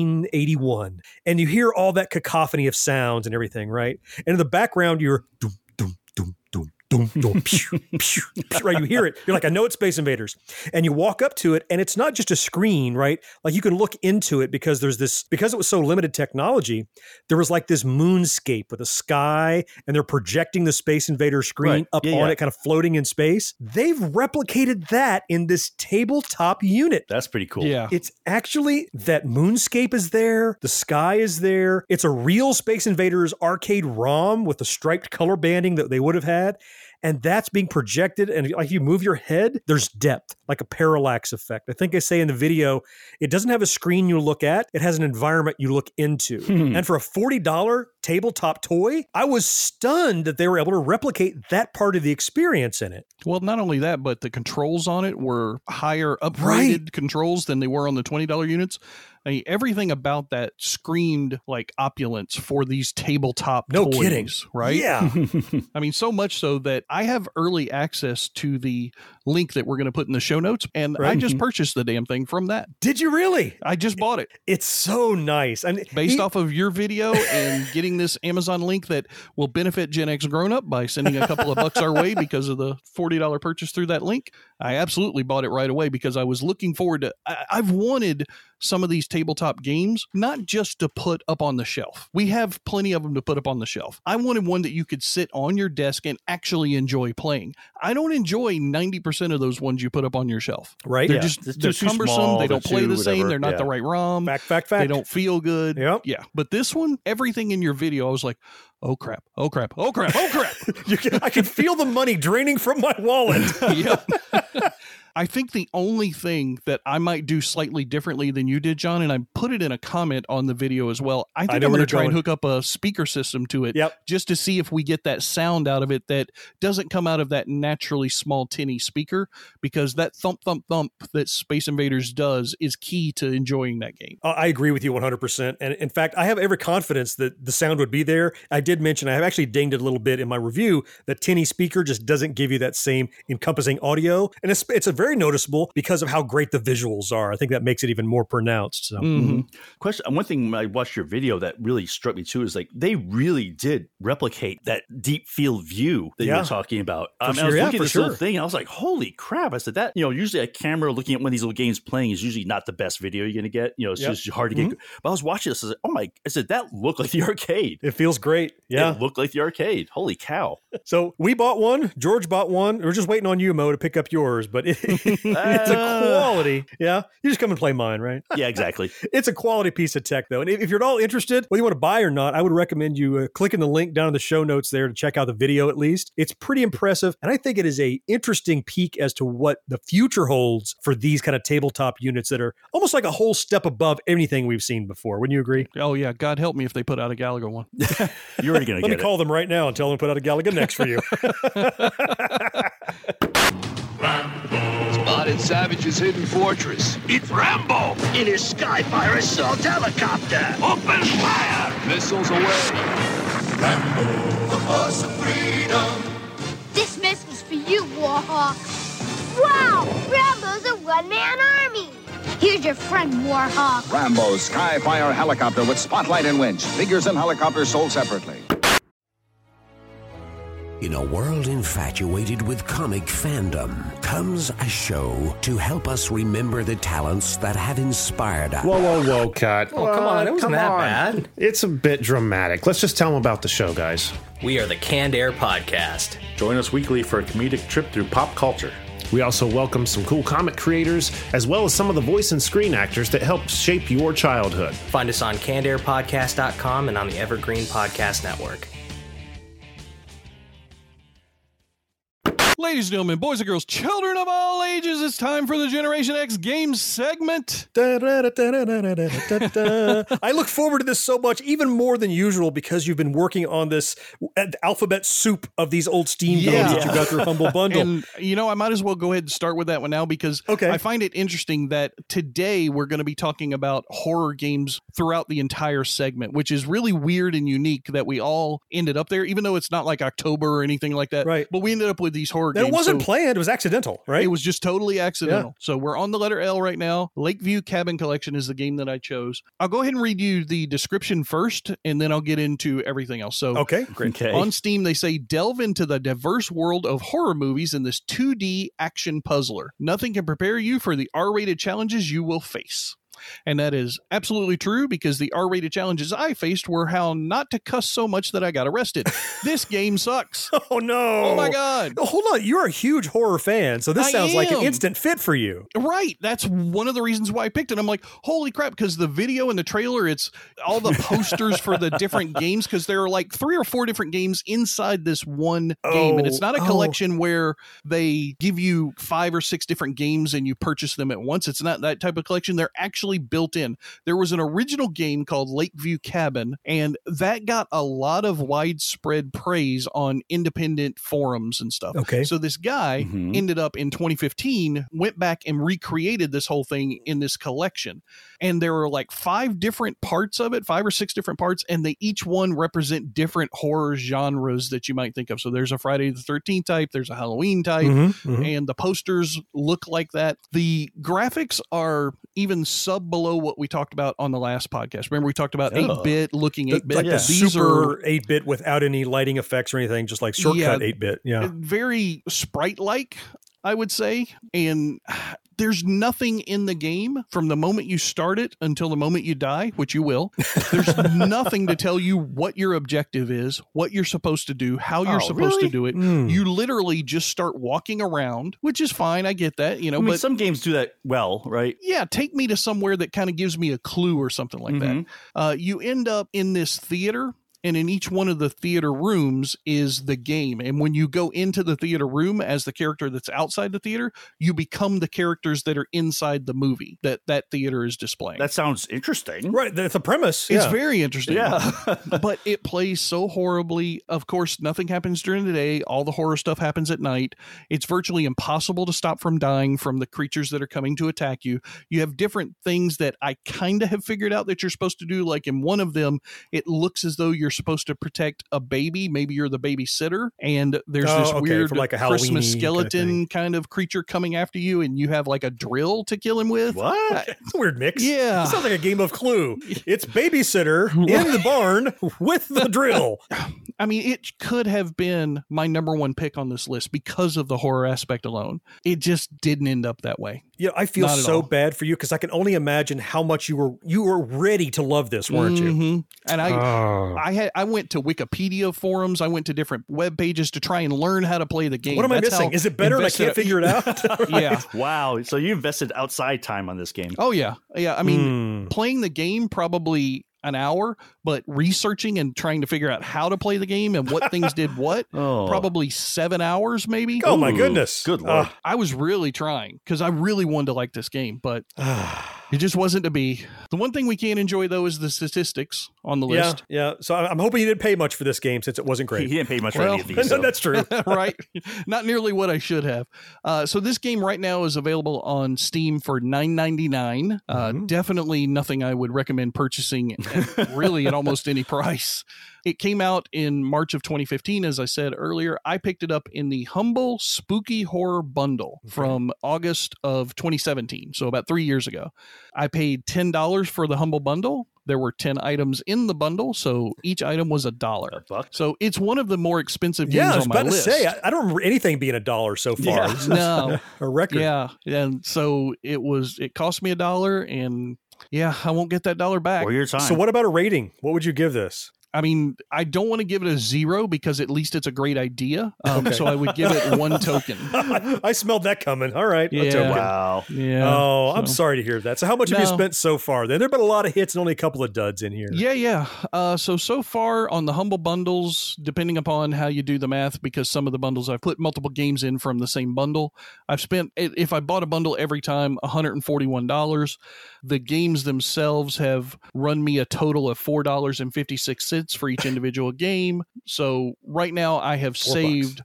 1981 and you hear all that cacophony of sounds and everything, right? And in the background, you're doom, doom, doom, doom. Doom, doom, pew, pew, pew, right? You hear it. You're like, I know it's Space Invaders. And you walk up to it and it's not just a screen, right? Like you can look into it because because it was so limited technology, there was like this moonscape with a sky and they're projecting the Space Invader screen up on it, kind of floating in space. They've replicated that in this tabletop unit. That's pretty cool. Yeah. It's actually that moonscape is there. The sky is there. It's a real Space Invaders arcade ROM with the striped color banding that they would have had. And that's being projected. And like you move your head, there's depth, like a parallax effect. I think I say in the video, it doesn't have a screen you look at. It has an environment you look into. And for a $40 tabletop toy, I was stunned that they were able to replicate that part of the experience in it. Well, not only that, but the controls on it were higher upgraded controls than they were on the $20 units. I mean, everything about that screamed like opulence for these tabletop toys. No kidding. Right? Yeah. I mean, so much so that I have early access to the link that we're going to put in the show notes, and I just purchased the damn thing from that. Did you really? I just bought it. It's so nice. I mean, based off of your video and getting this Amazon link that will benefit Gen X Grown Up by sending a couple of bucks our way because of the $40 purchase through that link. I absolutely bought it right away because I was looking forward to, I've wanted some of these tabletop games, not just to put up on the shelf. We have plenty of them to put up on the shelf. I wanted one that you could sit on your desk and actually enjoy playing. I don't enjoy 90% of those ones you put up on your shelf. Right. They're they're cumbersome. Small, they don't play the same. They're not the right ROM. Fact. They don't feel good. Yep. Yeah. But this one, everything in your video, I was like, oh crap. I can feel the money draining from my wallet. Yep. I think the only thing that I might do slightly differently than you did, John, and I put it in a comment on the video as well, I think I'm going to try and hook up a speaker system to it just to see if we get that sound out of it that doesn't come out of that naturally small tinny speaker, because that thump, thump, thump that Space Invaders does is key to enjoying that game. I agree with you 100%. And in fact, I have every confidence that the sound would be there. I did mention, I have actually dinged it a little bit in my review, that tinny speaker just doesn't give you that same encompassing audio. And it's a very noticeable because of how great the visuals are. I think that makes it even more pronounced. So. Question. One thing when I watched your video that really struck me too is like they really did replicate that deep field view that you were talking about. I was looking at this little thing and I was like, holy crap. I said that, usually a camera looking at one of these little games playing is usually not the best video you're going to get. It's just hard to get. But I was watching this. I said, that looked like the arcade. It feels great. Yeah. It looked like the arcade. Holy cow. So we bought one. George bought one. We're just waiting on you, Mo, to pick up yours. But it's a quality. Yeah. You just come and play mine, right? Yeah, exactly. It's a quality piece of tech, though. And if you're at all interested, whether you want to buy or not, I would recommend you clicking the link down in the show notes there to check out the video at least. It's pretty impressive. And I think it is a interesting peek as to what the future holds for these kind of tabletop units that are almost like a whole step above anything we've seen before. Wouldn't you agree? Oh, yeah. God help me if they put out a Galaga one. You're already going to get it. Let me call them right now and tell them to put out a Galaga next for you. Spotted Savage's hidden fortress. It's Rambo in his Skyfire assault helicopter. Open fire! Missiles away. Rambo, the force of freedom. This missile's for you, Warhawk. Wow! Rambo's a one-man army. Here's your friend, Warhawk. Rambo's Skyfire helicopter with spotlight and winch. Figures and helicopters sold separately. In a world infatuated with comic fandom comes a show to help us remember the talents that have inspired us. Whoa, cut. Oh, come on. It wasn't that bad. It's a bit dramatic. Let's just tell them about the show, guys. We are the Canned Air Podcast. Join us weekly for a comedic trip through pop culture. We also welcome some cool comic creators, as well as some of the voice and screen actors that helped shape your childhood. Find us on CannedAirPodcast.com and on the Evergreen Podcast Network. Ladies and gentlemen, boys and girls, children of all ages, it's time for the Generation X Games segment. I look forward to this so much, even more than usual, because you've been working on this alphabet soup of these old Steam games that you got through Humble Bundle. And, I might as well go ahead and start with that one now because I find it interesting that today we're going to be talking about horror games throughout the entire segment, which is really weird and unique that we all ended up there, even though it's not like October or anything like that. Right. But we ended up with these horror games. It wasn't planned. It was accidental, right? It was just totally accidental. Yeah. So we're on the letter L right now. Lakeview Cabin Collection is the game that I chose. I'll go ahead and read you the description first, and then I'll get into everything else. So great. On Steam, they say, delve into the diverse world of horror movies in this 2D action puzzler. Nothing can prepare you for the R-rated challenges you will face. And that is absolutely true because the R-rated challenges I faced were how not to cuss so much that I got arrested. This game sucks. Oh, no. Oh, my God. Hold on. You're a huge horror fan, so this sounds like an instant fit for you. Right. That's one of the reasons why I picked it. I'm like, holy crap, because the video and the trailer, it's all the posters for the different games, because there are like 3 or 4 different games inside this one game. And it's not a collection where they give you 5 or 6 different games and you purchase them at once. It's not that type of collection. They're actually built in. There was an original game called Lakeview Cabin, and that got a lot of widespread praise on independent forums and stuff. Okay. So this guy ended up in 2015, went back and recreated this whole thing in this collection. And there were like 5 different parts of it, 5 or 6 different parts, and they each one represent different horror genres that you might think of. So there's a Friday the 13th type, there's a Halloween type, and the posters look like that. The graphics are even below what we talked about on the last podcast. Remember we talked about 8-bit, looking 8-bit. Like the super 8-bit without any lighting effects or anything, just like shortcut 8-bit. Yeah. Very sprite-like, I would say. And there's nothing in the game from the moment you start it until the moment you die, which you will. There's nothing to tell you what your objective is, what you're supposed to do, how you're supposed to do it. You literally just start walking around, which is fine. I get that, but some games do that well, right? Yeah. Take me to somewhere that kind of gives me a clue or something like that. You end up in this theater. And in each one of the theater rooms is the game. And when you go into the theater room as the character that's outside the theater, you become the characters that are inside the movie that theater is displaying. That sounds interesting. Right. That's a premise. It's very interesting. Yeah. But it plays so horribly. Of course, nothing happens during the day. All the horror stuff happens at night. It's virtually impossible to stop from dying from the creatures that are coming to attack you. You have different things that I kind of have figured out that you're supposed to do. Like in one of them, it looks as though you're supposed to protect a baby. Maybe you're the babysitter, and there's this weird like a Christmas skeleton kind of creature coming after you, and you have like a drill to kill him with. What? It's a weird mix. Yeah. It sounds like a game of Clue. It's babysitter in the barn with the drill. I mean, it could have been my number one pick on this list because of the horror aspect alone. It just didn't end up that way. Yeah, I feel so bad for you because I can only imagine how much you were ready to love this, weren't you? And I went to Wikipedia forums. I went to different web pages to try and learn how to play the game. What am I missing? Is it better and I can't figure it out? Right. Yeah. Wow. So you invested outside time on this game. Oh, yeah. Yeah. I mean, playing the game probably an hour, but researching and trying to figure out how to play the game and what things did what, probably 7 hours maybe. Oh my goodness. Good Lord. I was really trying because I really wanted to like this game, but it just wasn't to be. The one thing we can't enjoy, though, is the statistics on the list. Yeah. So I'm hoping you didn't pay much for this game since it wasn't great. He didn't pay much for any of these. So. That's true. Right? Not nearly what I should have. So this game right now is available on Steam for $9.99. Definitely nothing I would recommend purchasing really at almost any price. It came out in March of 2015, as I said earlier. I picked it up in the Humble Spooky Horror Bundle from August of 2017, so about 3 years ago. I paid $10 for the Humble Bundle. There were 10 items in the bundle, so each item was $1. So it's one of the more expensive games on my list. I was about to say, I don't remember anything being $1 so far. Yeah, no. A record. Yeah, and so it cost me $1, and yeah, I won't get that $1 back. Or your time. So what about a rating? What would you give this? I mean, I don't want to give it a 0 because at least it's a great idea. So I would give it 1 token. I smelled that coming. All right. Yeah. A token. Wow. Yeah. Oh, I'm sorry to hear that. So how much have you spent so far then? There have been a lot of hits and only a couple of duds in here. Yeah. So far on the Humble Bundles, depending upon how you do the math, because some of the bundles I've put multiple games in from the same bundle, I've spent, if I bought a bundle every time, $141. The games themselves have run me a total of $4.56 for each individual game. So right now I have saved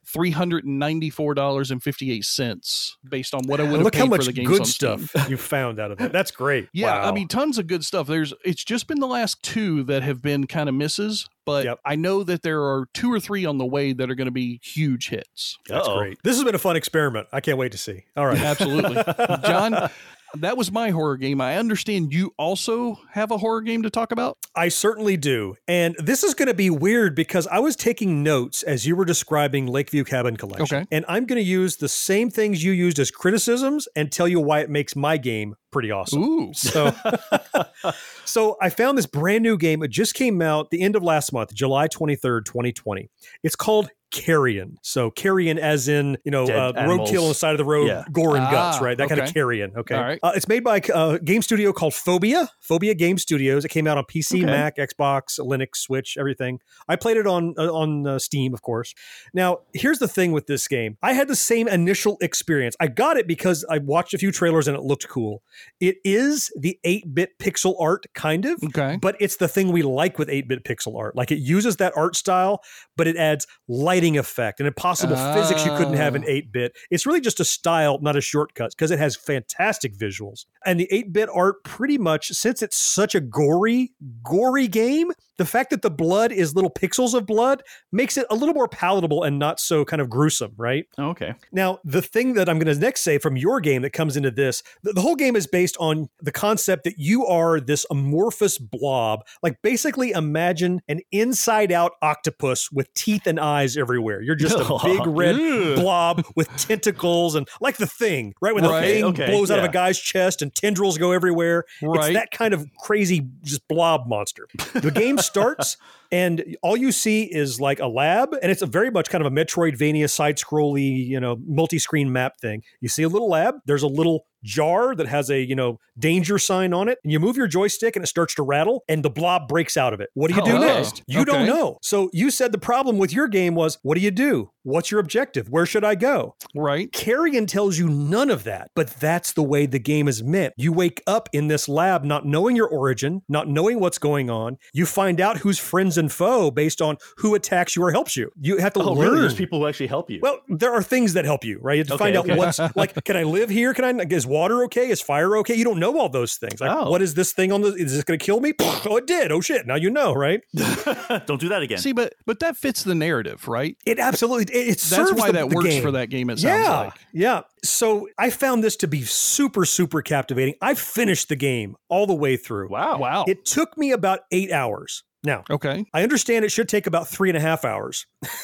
$394.58 based on what I would have paid for the games on Steam. Look how much good stuff you found out of it. That's great. Yeah, wow. I mean, tons of good stuff. It's just been the last 2 that have been kind of misses, but I know that there are 2 or 3 on the way that are going to be huge hits. That's great. This has been a fun experiment. I can't wait to see. All right. Absolutely. John, that was my horror game. I understand you also have a horror game to talk about? I certainly do. And this is going to be weird because I was taking notes as you were describing Lakeview Cabin Collection. Okay. And I'm going to use the same things you used as criticisms and tell you why it makes my game pretty awesome. Ooh. So I found this brand new game. It just came out the end of last month, July 23rd, 2020. It's called Carrion. So carrion as in, roadkill on the side of the road, gore and guts, right? That kind of carrion. Okay. All right. It's made by a game studio called Phobia Game Studios. It came out on PC, Mac, Xbox, Linux, Switch, everything. I played it on Steam, of course. Now, here's the thing with this game. I had the same initial experience. I got it because I watched a few trailers and it looked cool. It is the 8-bit pixel art, kind of, but it's the thing we like with 8-bit pixel art. Like, it uses that art style, but it adds lighting effect and impossible physics you couldn't have in 8-bit. It's really just a style, not a shortcut, because it has fantastic visuals. And the 8-bit art, pretty much, since it's such a gory game, the fact that the blood is little pixels of blood makes it a little more palatable and not so kind of gruesome, right? Okay. Now, the thing that I'm going to next say from your game that comes into this, the whole game is based on the concept that you are this amorphous blob. Like, basically imagine an inside-out octopus with teeth and eyes everywhere. You're just a big red blob with tentacles and like The Thing, right? When the thing blows out of a guy's chest and tendrils go everywhere. It's that kind of crazy just blob monster. The game starts and all you see is like a lab, and it's a very much kind of a Metroidvania side-scrolly, multi-screen map thing. You see a little lab. There's a little jar that has a, danger sign on it, and you move your joystick and it starts to rattle and the blob breaks out of it. What do you do next? You don't know. So you said the problem with your game was, what do you do? What's your objective? Where should I go? Right. Carrion tells you none of that, but that's the way the game is meant. You wake up in this lab not knowing your origin, not knowing what's going on. You find out who's friends and foe based on who attacks you or helps you. You have to learn. Really? There's people who actually help you. Well, there are things that help you, right? You have to find out what's like, can I live here? Is water okay? Is fire okay? You don't know all those things. Like, what is this thing is this going to kill me? Oh, it did. Oh shit. Now you know, right? Don't do that again. See, but that fits the narrative, right? It absolutely, that's why that works for that game, it sounds like. Yeah. So I found this to be super, super captivating. I finished the game all the way through. Wow. It took me about 8 hours. Now, I understand it should take about 3.5 hours.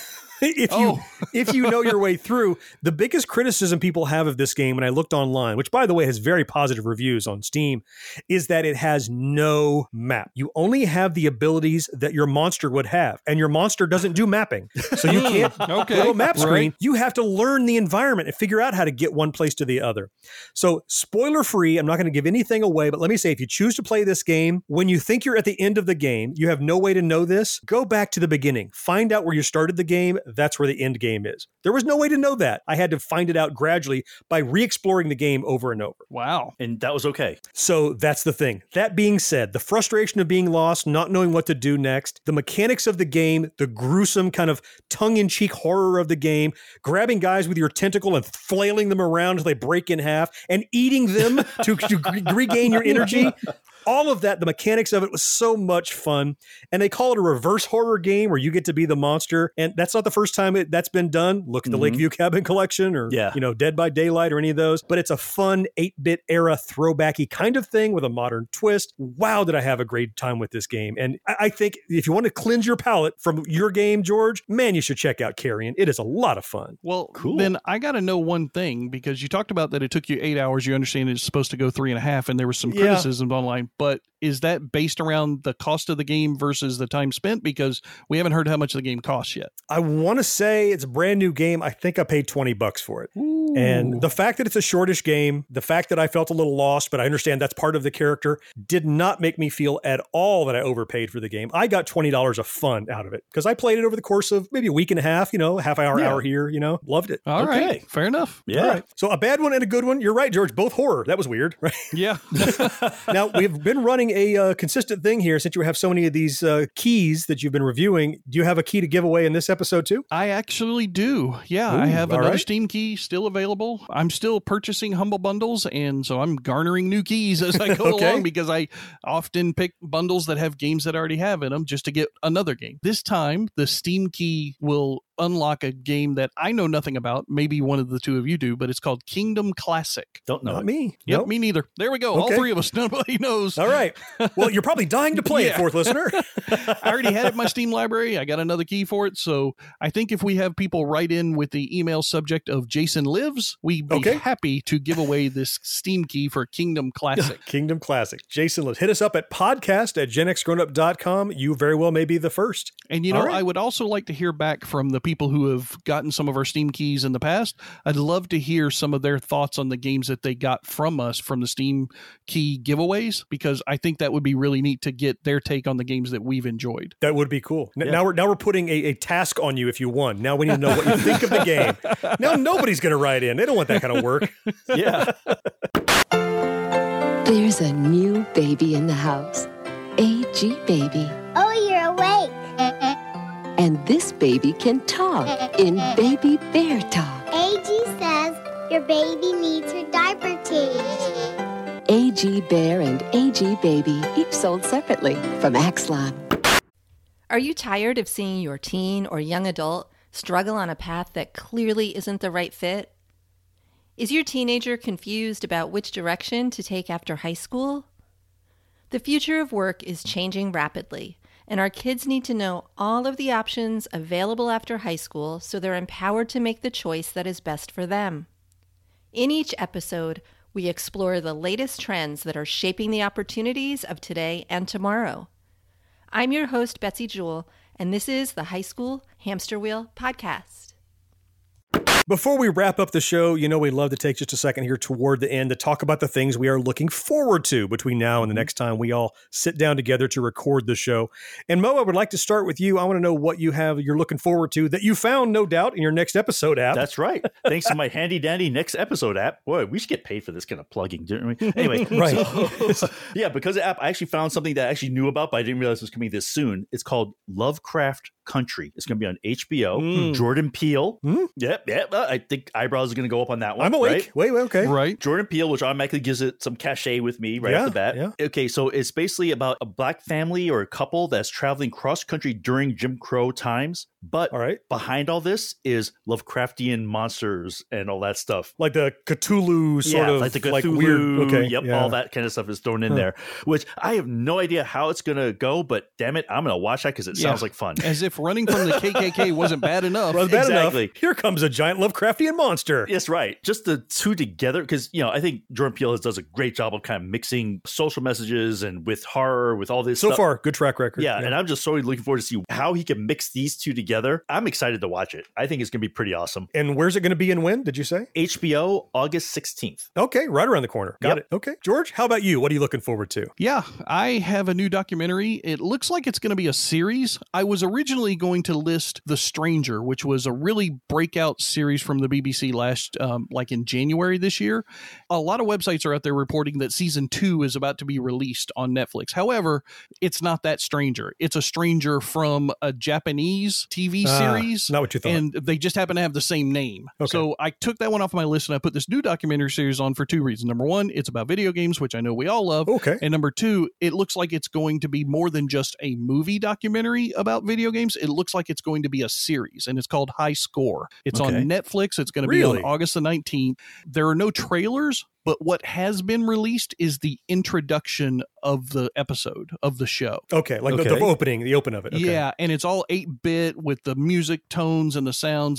If you know your way through. The biggest criticism people have of this game, when I looked online, which by the way has very positive reviews on Steam, is that it has no map. You only have the abilities that your monster would have, and your monster doesn't do mapping. So you can't go to a map screen. You have to learn the environment and figure out how to get one place to the other. So spoiler free, I'm not going to give anything away, but let me say, if you choose to play this game, when you think you're at the end of the game, you have no way to know this, go back to the beginning. Find out where you started the game. That's where the end game is. There was no way to know that. I had to find it out gradually by re-exploring the game over and over. Wow. And that was okay. So that's the thing. That being said, the frustration of being lost, not knowing what to do next, the mechanics of the game, the gruesome kind of tongue-in-cheek horror of the game, grabbing guys with your tentacle and flailing them around until they break in half and eating them to regain your energy. All of that, the mechanics of it was so much fun. And they call it a reverse horror game where you get to be the monster. And that's not the first time that's been done. Look at the Lakeview Cabin Collection or, Dead by Daylight or any of those. But it's a fun 8-bit era throwbacky kind of thing with a modern twist. Wow, did I have a great time with this game. And I think if you want to cleanse your palate from your game, George, man, you should check out Carrion. It is a lot of fun. Well, then I got to know one thing, because you talked about that it took you 8 hours. You understand it's supposed to go 3.5, and there was some criticisms online. but is that based around the cost of the game versus the time spent? Because we haven't heard how much the game costs yet. I want to say it's a brand new game. I think I paid $20 for it. Ooh. And the fact that it's a shortish game, the fact that I felt a little lost, but I understand that's part of the character, did not make me feel at all that I overpaid for the game. I got $20 of fun out of it because I played it over the course of maybe a week and a half, half hour here, loved it. All right. Fair enough. Yeah. All right. So a bad one and a good one. You're right, George. Both horror. That was weird, right? Yeah. Now, we've been running a consistent thing here since you have so many of these keys that you've been reviewing. Do you have a key to give away in this episode too? I actually do. Yeah, I have another Steam key still available. I'm still purchasing Humble Bundles, and so I'm garnering new keys as I go along because I often pick bundles that have games that I already have in them just to get another game. This time, the Steam key will unlock a game that I know nothing about. Maybe one of the two of you do, but it's called Kingdom Classic. Don't know. Not me. Yep, nope. Me neither. There we go. Okay. All three of us. Nobody knows. All right. Well, you're probably dying to play it, fourth listener. I already had it in my Steam library. I got another key for it. So I think if we have people write in with the email subject of Jason Lives, we'd be happy to give away this Steam key for Kingdom Classic. Kingdom Classic. Jason Lives. Hit us up at podcast@genxgrownup.com. You very well may be the first. And I would also like to hear back from the people who have gotten some of our Steam keys in the past. I'd love to hear some of their thoughts on the games that they got from us from the Steam key giveaways, because I think that would be really neat to get their take on the games that we've enjoyed. That would be cool. Now we're putting a task on you if you won. Now we need to know what you think of the game. Now nobody's going to write in. They don't want that kind of work. Yeah. There's a new baby in the house. AG baby. Oh, you're awake. And this baby can talk in Baby Bear Talk. AG says your baby needs her diaper changed. AG Bear and AG Baby, each sold separately from Axlon. Are you tired of seeing your teen or young adult struggle on a path that clearly isn't the right fit? Is your teenager confused about which direction to take after high school? The future of work is changing rapidly, and our kids need to know all of the options available after high school so they're empowered to make the choice that is best for them. In each episode, we explore the latest trends that are shaping the opportunities of today and tomorrow. I'm your host, Betsy Jewell, and this is the High School Hamster Wheel Podcast. Before we wrap up the show, we'd love to take just a second here toward the end to talk about the things we are looking forward to between now and the next time we all sit down together to record the show. And Mo, I would like to start with you. I want to know what you're looking forward to that you found, no doubt, in your Next Episode app. That's right. Thanks to my handy dandy Next Episode app. Boy, we should get paid for this kind of plugging, didn't we? Anyway, right. So, because of the app, I actually found something that I actually knew about, but I didn't realize it was coming this soon. It's called Lovecraft Country. It's going to be on HBO. Jordan Peele. Yep. I think eyebrows are going to go up on that one. I'm awake. Right? Wait, okay. Right. Jordan Peele, which automatically gives it some cachet with me right off the bat. Yeah. Okay, so it's basically about a black family or a couple that's traveling cross country during Jim Crow times. But behind all this is Lovecraftian monsters and all that stuff. Like the Cthulhu sort of. Like the Cthulhu. Weird, all that kind of stuff is thrown in there, which I have no idea how it's going to go, but damn it, I'm going to watch that because it sounds like fun. As if running from the KKK wasn't bad enough. Enough. Here comes a giant Lovecraftian monster. Yes, right. Just the two together, because, I think Jordan Peele does a great job of kind of mixing social messages and with horror, with all this stuff. So far, good track record. Yeah, and I'm just so looking forward to see how he can mix these two together. I'm excited to watch it. I think it's going to be pretty awesome. And where's it going to be and when, did you say? HBO, August 16th. Okay, right around the corner. Got it. Okay. George, how about you? What are you looking forward to? Yeah, I have a new documentary. It looks like it's going to be a series. I was originally going to list The Stranger, which was a really breakout series from the BBC last, in January this year. A lot of websites are out there reporting that season 2 is about to be released on Netflix. However, it's not that Stranger. It's a stranger from a Japanese TV series. Not what you thought. And they just happen to have the same name. Okay. So I took that one off my list and I put this new documentary series on for two reasons. Number one, it's about video games, which I know we all love. Okay. And number two, it looks like it's going to be more than just a movie documentary about video games. It looks like it's going to be a series, and it's called High Score. It's on Netflix. It's going to be on August the 19th. There are no trailers, but what has been released is the introduction of the episode of the show. Okay, like the opening of it. Okay. Yeah, and it's all 8-bit with the music tones and the sounds, and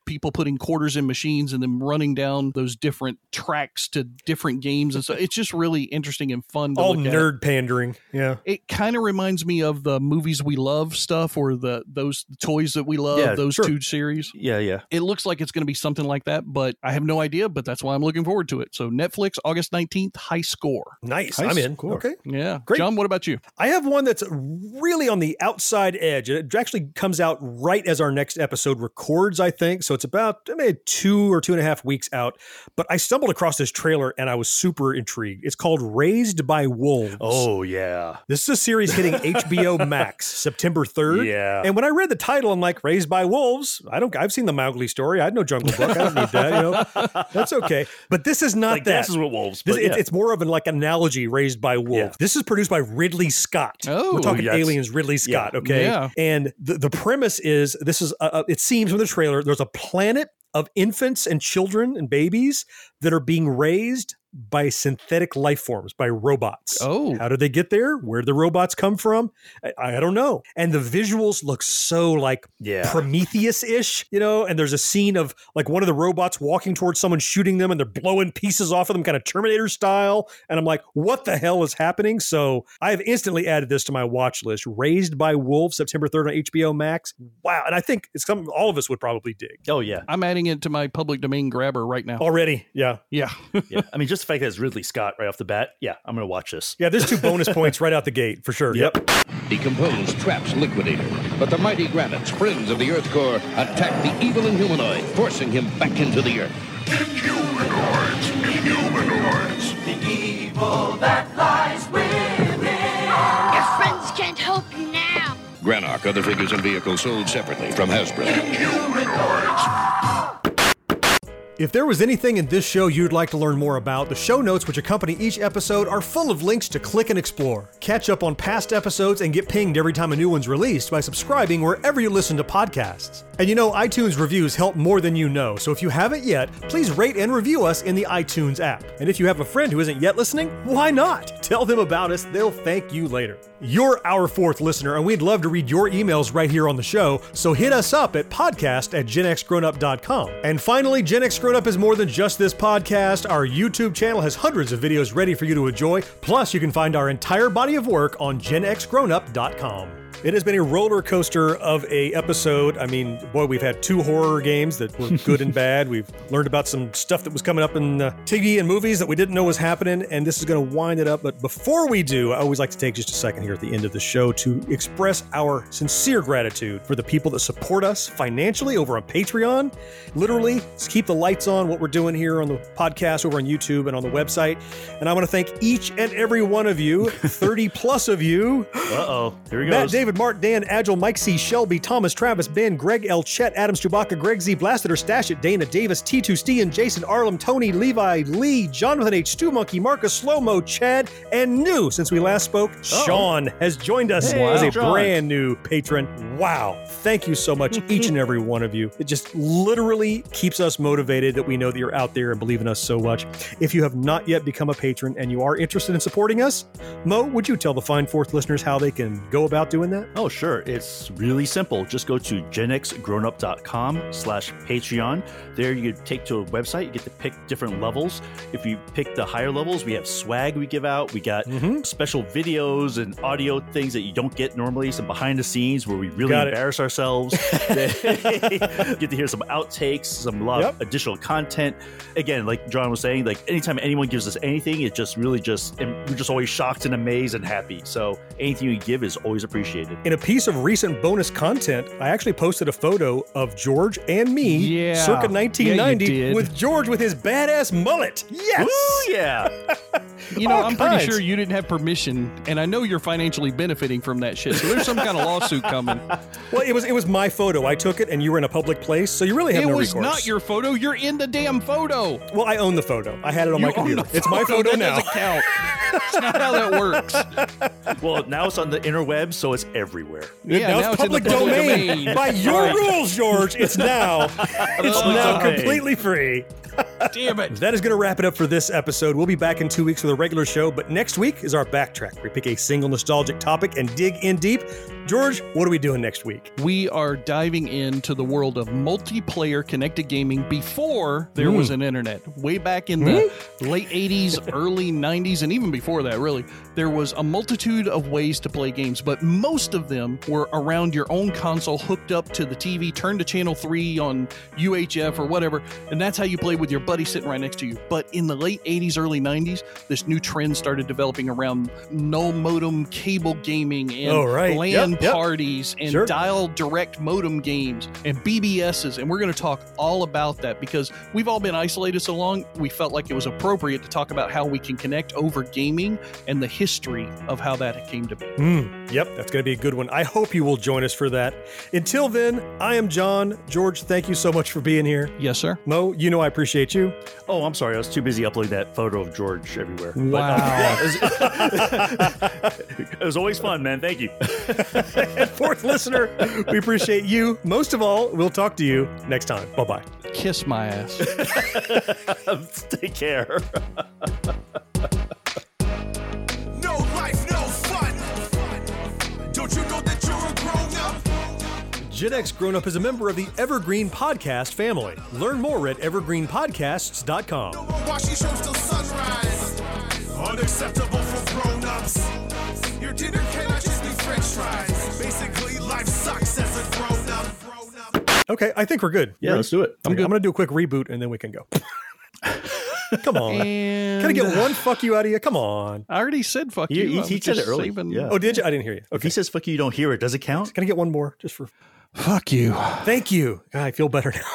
people putting quarters in machines and then running down those different tracks to different games. And so it's just really interesting and fun to all look nerd at. pandering. Yeah. It kind of reminds me of the movies we love stuff, or those toys that we love, those two series. Yeah. It looks like it's going to be something like that, but I have no idea, but that's why I'm looking forward to it. So Netflix, August 19th, High Score. Nice. I'm in. Score. Okay. Yeah. Great. John, what about you? I have one that's really on the outside edge. It actually comes out right as our next episode records, I think. So it's about 2 or 2.5 weeks out. But I stumbled across this trailer and I was super intrigued. It's called Raised by Wolves. Oh, yeah. This is a series hitting HBO Max September 3rd. Yeah. And when I read the title, I'm like, Raised by Wolves? I've seen the Mowgli story. I had no Jungle Book. I don't need that. That's okay. But this is not like that. Dances with Wolves. It's more of an analogy, Raised by Wolves. Yeah. This is produced by Ridley Scott. Oh, we're talking Aliens, Ridley Scott. Yeah. Okay. Yeah. And the premise is it seems from the trailer, there's a planet of infants and children and babies that are being raised by synthetic life forms, by robots. Oh. How did they get there? Where did the robots come from? I don't know. And the visuals look so like Prometheus-ish, and there's a scene of like one of the robots walking towards someone, shooting them, and they're blowing pieces off of them, kind of Terminator style. And I'm like, what the hell is happening? So I have instantly added this to my watch list. Raised by Wolves, September 3rd on HBO Max. Wow. And I think it's something all of us would probably dig. Oh, yeah. I'm adding it to my public domain grabber right now. Already? Yeah. Yeah. Yeah. I mean, just the fact that it's Ridley Scott right off the bat. Yeah, I'm going to watch this. Yeah, there's 2 bonus points right out the gate for sure. Yep. Decomposed traps Liquidator, but the mighty Granite's friends of the Earth Core attack the evil Inhumanoid, forcing him back into the Earth. Inhumanoids! The evil that lies within. Your friends can't help you now. Granarch, other figures and vehicles sold separately from Hasbro. Inhumanoids! If there was anything in this show you'd like to learn more about, the show notes which accompany each episode are full of links to click and explore. Catch up on past episodes and get pinged every time a new one's released by subscribing wherever you listen to podcasts. And iTunes reviews help more than you know, so if you haven't yet, please rate and review us in the iTunes app. And if you have a friend who isn't yet listening, why not? Tell them about us, they'll thank you later. You're our 4th listener, and we'd love to read your emails right here on the show, so hit us up at podcast@genxgrownup.com. And finally, Gen X Grown Up is more than just this podcast. Our YouTube channel has hundreds of videos ready for you to enjoy, plus you can find our entire body of work on genxgrownup.com. It has been a roller coaster of a episode. I mean, boy, we've had 2 horror games that were good and bad. We've learned about some stuff that was coming up in TV and movies that we didn't know was happening, and this is going to wind it up. But before we do, I always like to take just a second here at the end of the show to express our sincere gratitude for the people that support us financially over on Patreon. Literally, keep the lights on what we're doing here on the podcast, over on YouTube, and on the website. And I want to thank each and every one of you, 30 plus of you. Uh-oh, here he Matt, goes. David, Mark, Dan, Agile, Mike C, Shelby, Thomas, Travis, Ben, Greg L, Chet, Adams, Chewbacca, Greg Z, Blasted or Stash It, Dana, Davis, T2, Stian, Jason, Arlem, Tony, Levi, Lee, Jonathan H, Stu Monkey, Marcus, Slow-Mo, Chad, and new since we last spoke, Sean has joined us as a brand new patron. Wow. Thank you so much, each and every one of you. It just literally keeps us motivated that we know that you're out there and believe in us so much. If you have not yet become a patron and you are interested in supporting us, Mo, would you tell the fine 4th listeners how they can go about doing that? Oh, sure. It's really simple. Just go to genxgrownup.com/Patreon. There you take to a website. You get to pick different levels. If you pick the higher levels, we have swag we give out. We got special videos and audio things that you don't get normally. Some behind the scenes where we really embarrass ourselves. Get to hear some outtakes, some additional content. Again, like John was saying, like anytime anyone gives us anything, it just really and we're just always shocked and amazed and happy. So anything you give is always appreciated. In a piece of recent bonus content, I actually posted a photo of George and me circa 1990 with George with his badass mullet. Yes! Ooh, yeah. I'm pretty sure you didn't have permission, and I know you're financially benefiting from that shit, so there's some kind of lawsuit coming. Well, it was my photo. I took it, and you were in a public place, so you really have no recourse. It was not your photo. You're in the damn photo. Well, I own the photo. I had it on my computer. It's my photo now. That doesn't count. That's not how that works. Well, now it's on the interweb, so it's everywhere. Now it's public domain. By your rules, George, it's now. It's now completely free. Damn it. That is going to wrap it up for this episode. We'll be back in 2 weeks with a regular show, but next week is our backtrack. We pick a single nostalgic topic and dig in deep. George, what are we doing next week? We are diving into the world of multiplayer connected gaming before there was an internet. Way back in the late 80s, early 90s, and even before that, really, there was a multitude of ways to play games, but most of them were around your own console, hooked up to the TV, turned to channel 3 on UHF or whatever, and that's how you played with your buddy sitting right next to you. But in the late 80s, early 90s, this new trend started developing around no modem cable gaming and LAN parties and dial direct modem games and BBSs. And we're going to talk all about that because we've all been isolated so long, we felt like it was appropriate to talk about how we can connect over gaming and the history of how that came to be. Yep, that's going to be a good one. I hope you will join us for that. Until then, I am John. George, thank you so much for being here. Yes, sir. Mo, you know I appreciate you. Oh, I'm sorry. I was too busy uploading that photo of George everywhere. Wow. It was always fun, man. Thank you. And fourth listener, we appreciate you. Most of all, we'll talk to you next time. Bye-bye. Kiss my ass. Take care. No life, no fun. Don't you know that you're a grown-up? Gen X Grown Up is a member of the Evergreen Podcast family. Learn more at evergreenpodcasts.com. Watching shows till sunrise. Unacceptable for grown-ups. Your dinner cannot just be french fries. Basically, life sucks as a grown-up. Okay, I think we're good. Yeah, let's do it. I'm going to do a quick reboot and then we can go. Come on. And Can I get one fuck you out of you? Come on. I already said fuck you. He said it early. Yeah. Oh, did you? I didn't hear you. If he says fuck you, you don't hear it. Does it count? Can I get one more just for... Fuck you. Thank you. I feel better now.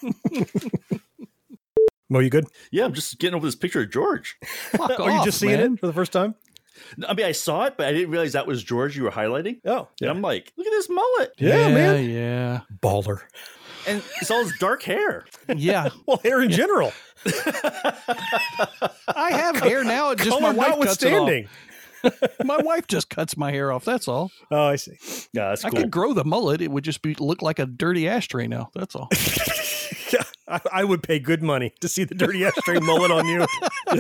Mo, you good? Yeah, I'm just getting over this picture of George. Fuck Are you off, just seeing man. it for the first time? I mean, I saw it, but I didn't realize that was George you were highlighting. Oh, And I'm like, look at this mullet. Yeah, man. Yeah. Baller. And it's all his dark hair. Yeah. Well, hair in general. I have hair now. It's just my Color wife cuts it notwithstanding. off. My wife just cuts my hair off. That's all. Oh, I see. Yeah, that's I cool. could grow the mullet. It would just look like a dirty ashtray now. That's all. Yeah, I would pay good money to see the dirty ashtray mullet on you.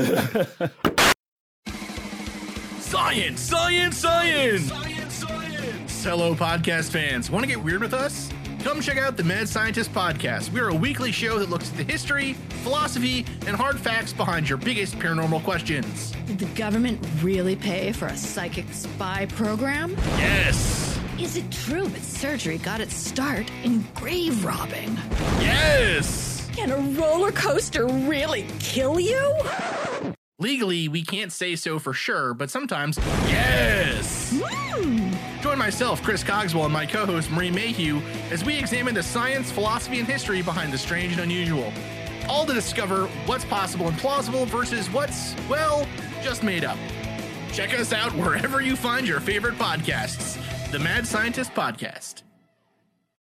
Science, science, science! Hello, podcast fans. Want to get weird with us? Come check out the Mad Scientist Podcast. We're a weekly show that looks at the history, philosophy, and hard facts behind your biggest paranormal questions. Did the government really pay for a psychic spy program? Yes! Is it true that surgery got its start in grave robbing? Yes! Can a roller coaster really kill you? Legally, we can't say so for sure, but sometimes, yes! Join myself, Chris Cogswell, and my co-host, Marie Mayhew, as we examine the science, philosophy, and history behind the strange and unusual. All to discover what's possible and plausible versus what's, well, just made up. Check us out wherever you find your favorite podcasts. The Mad Scientist Podcast.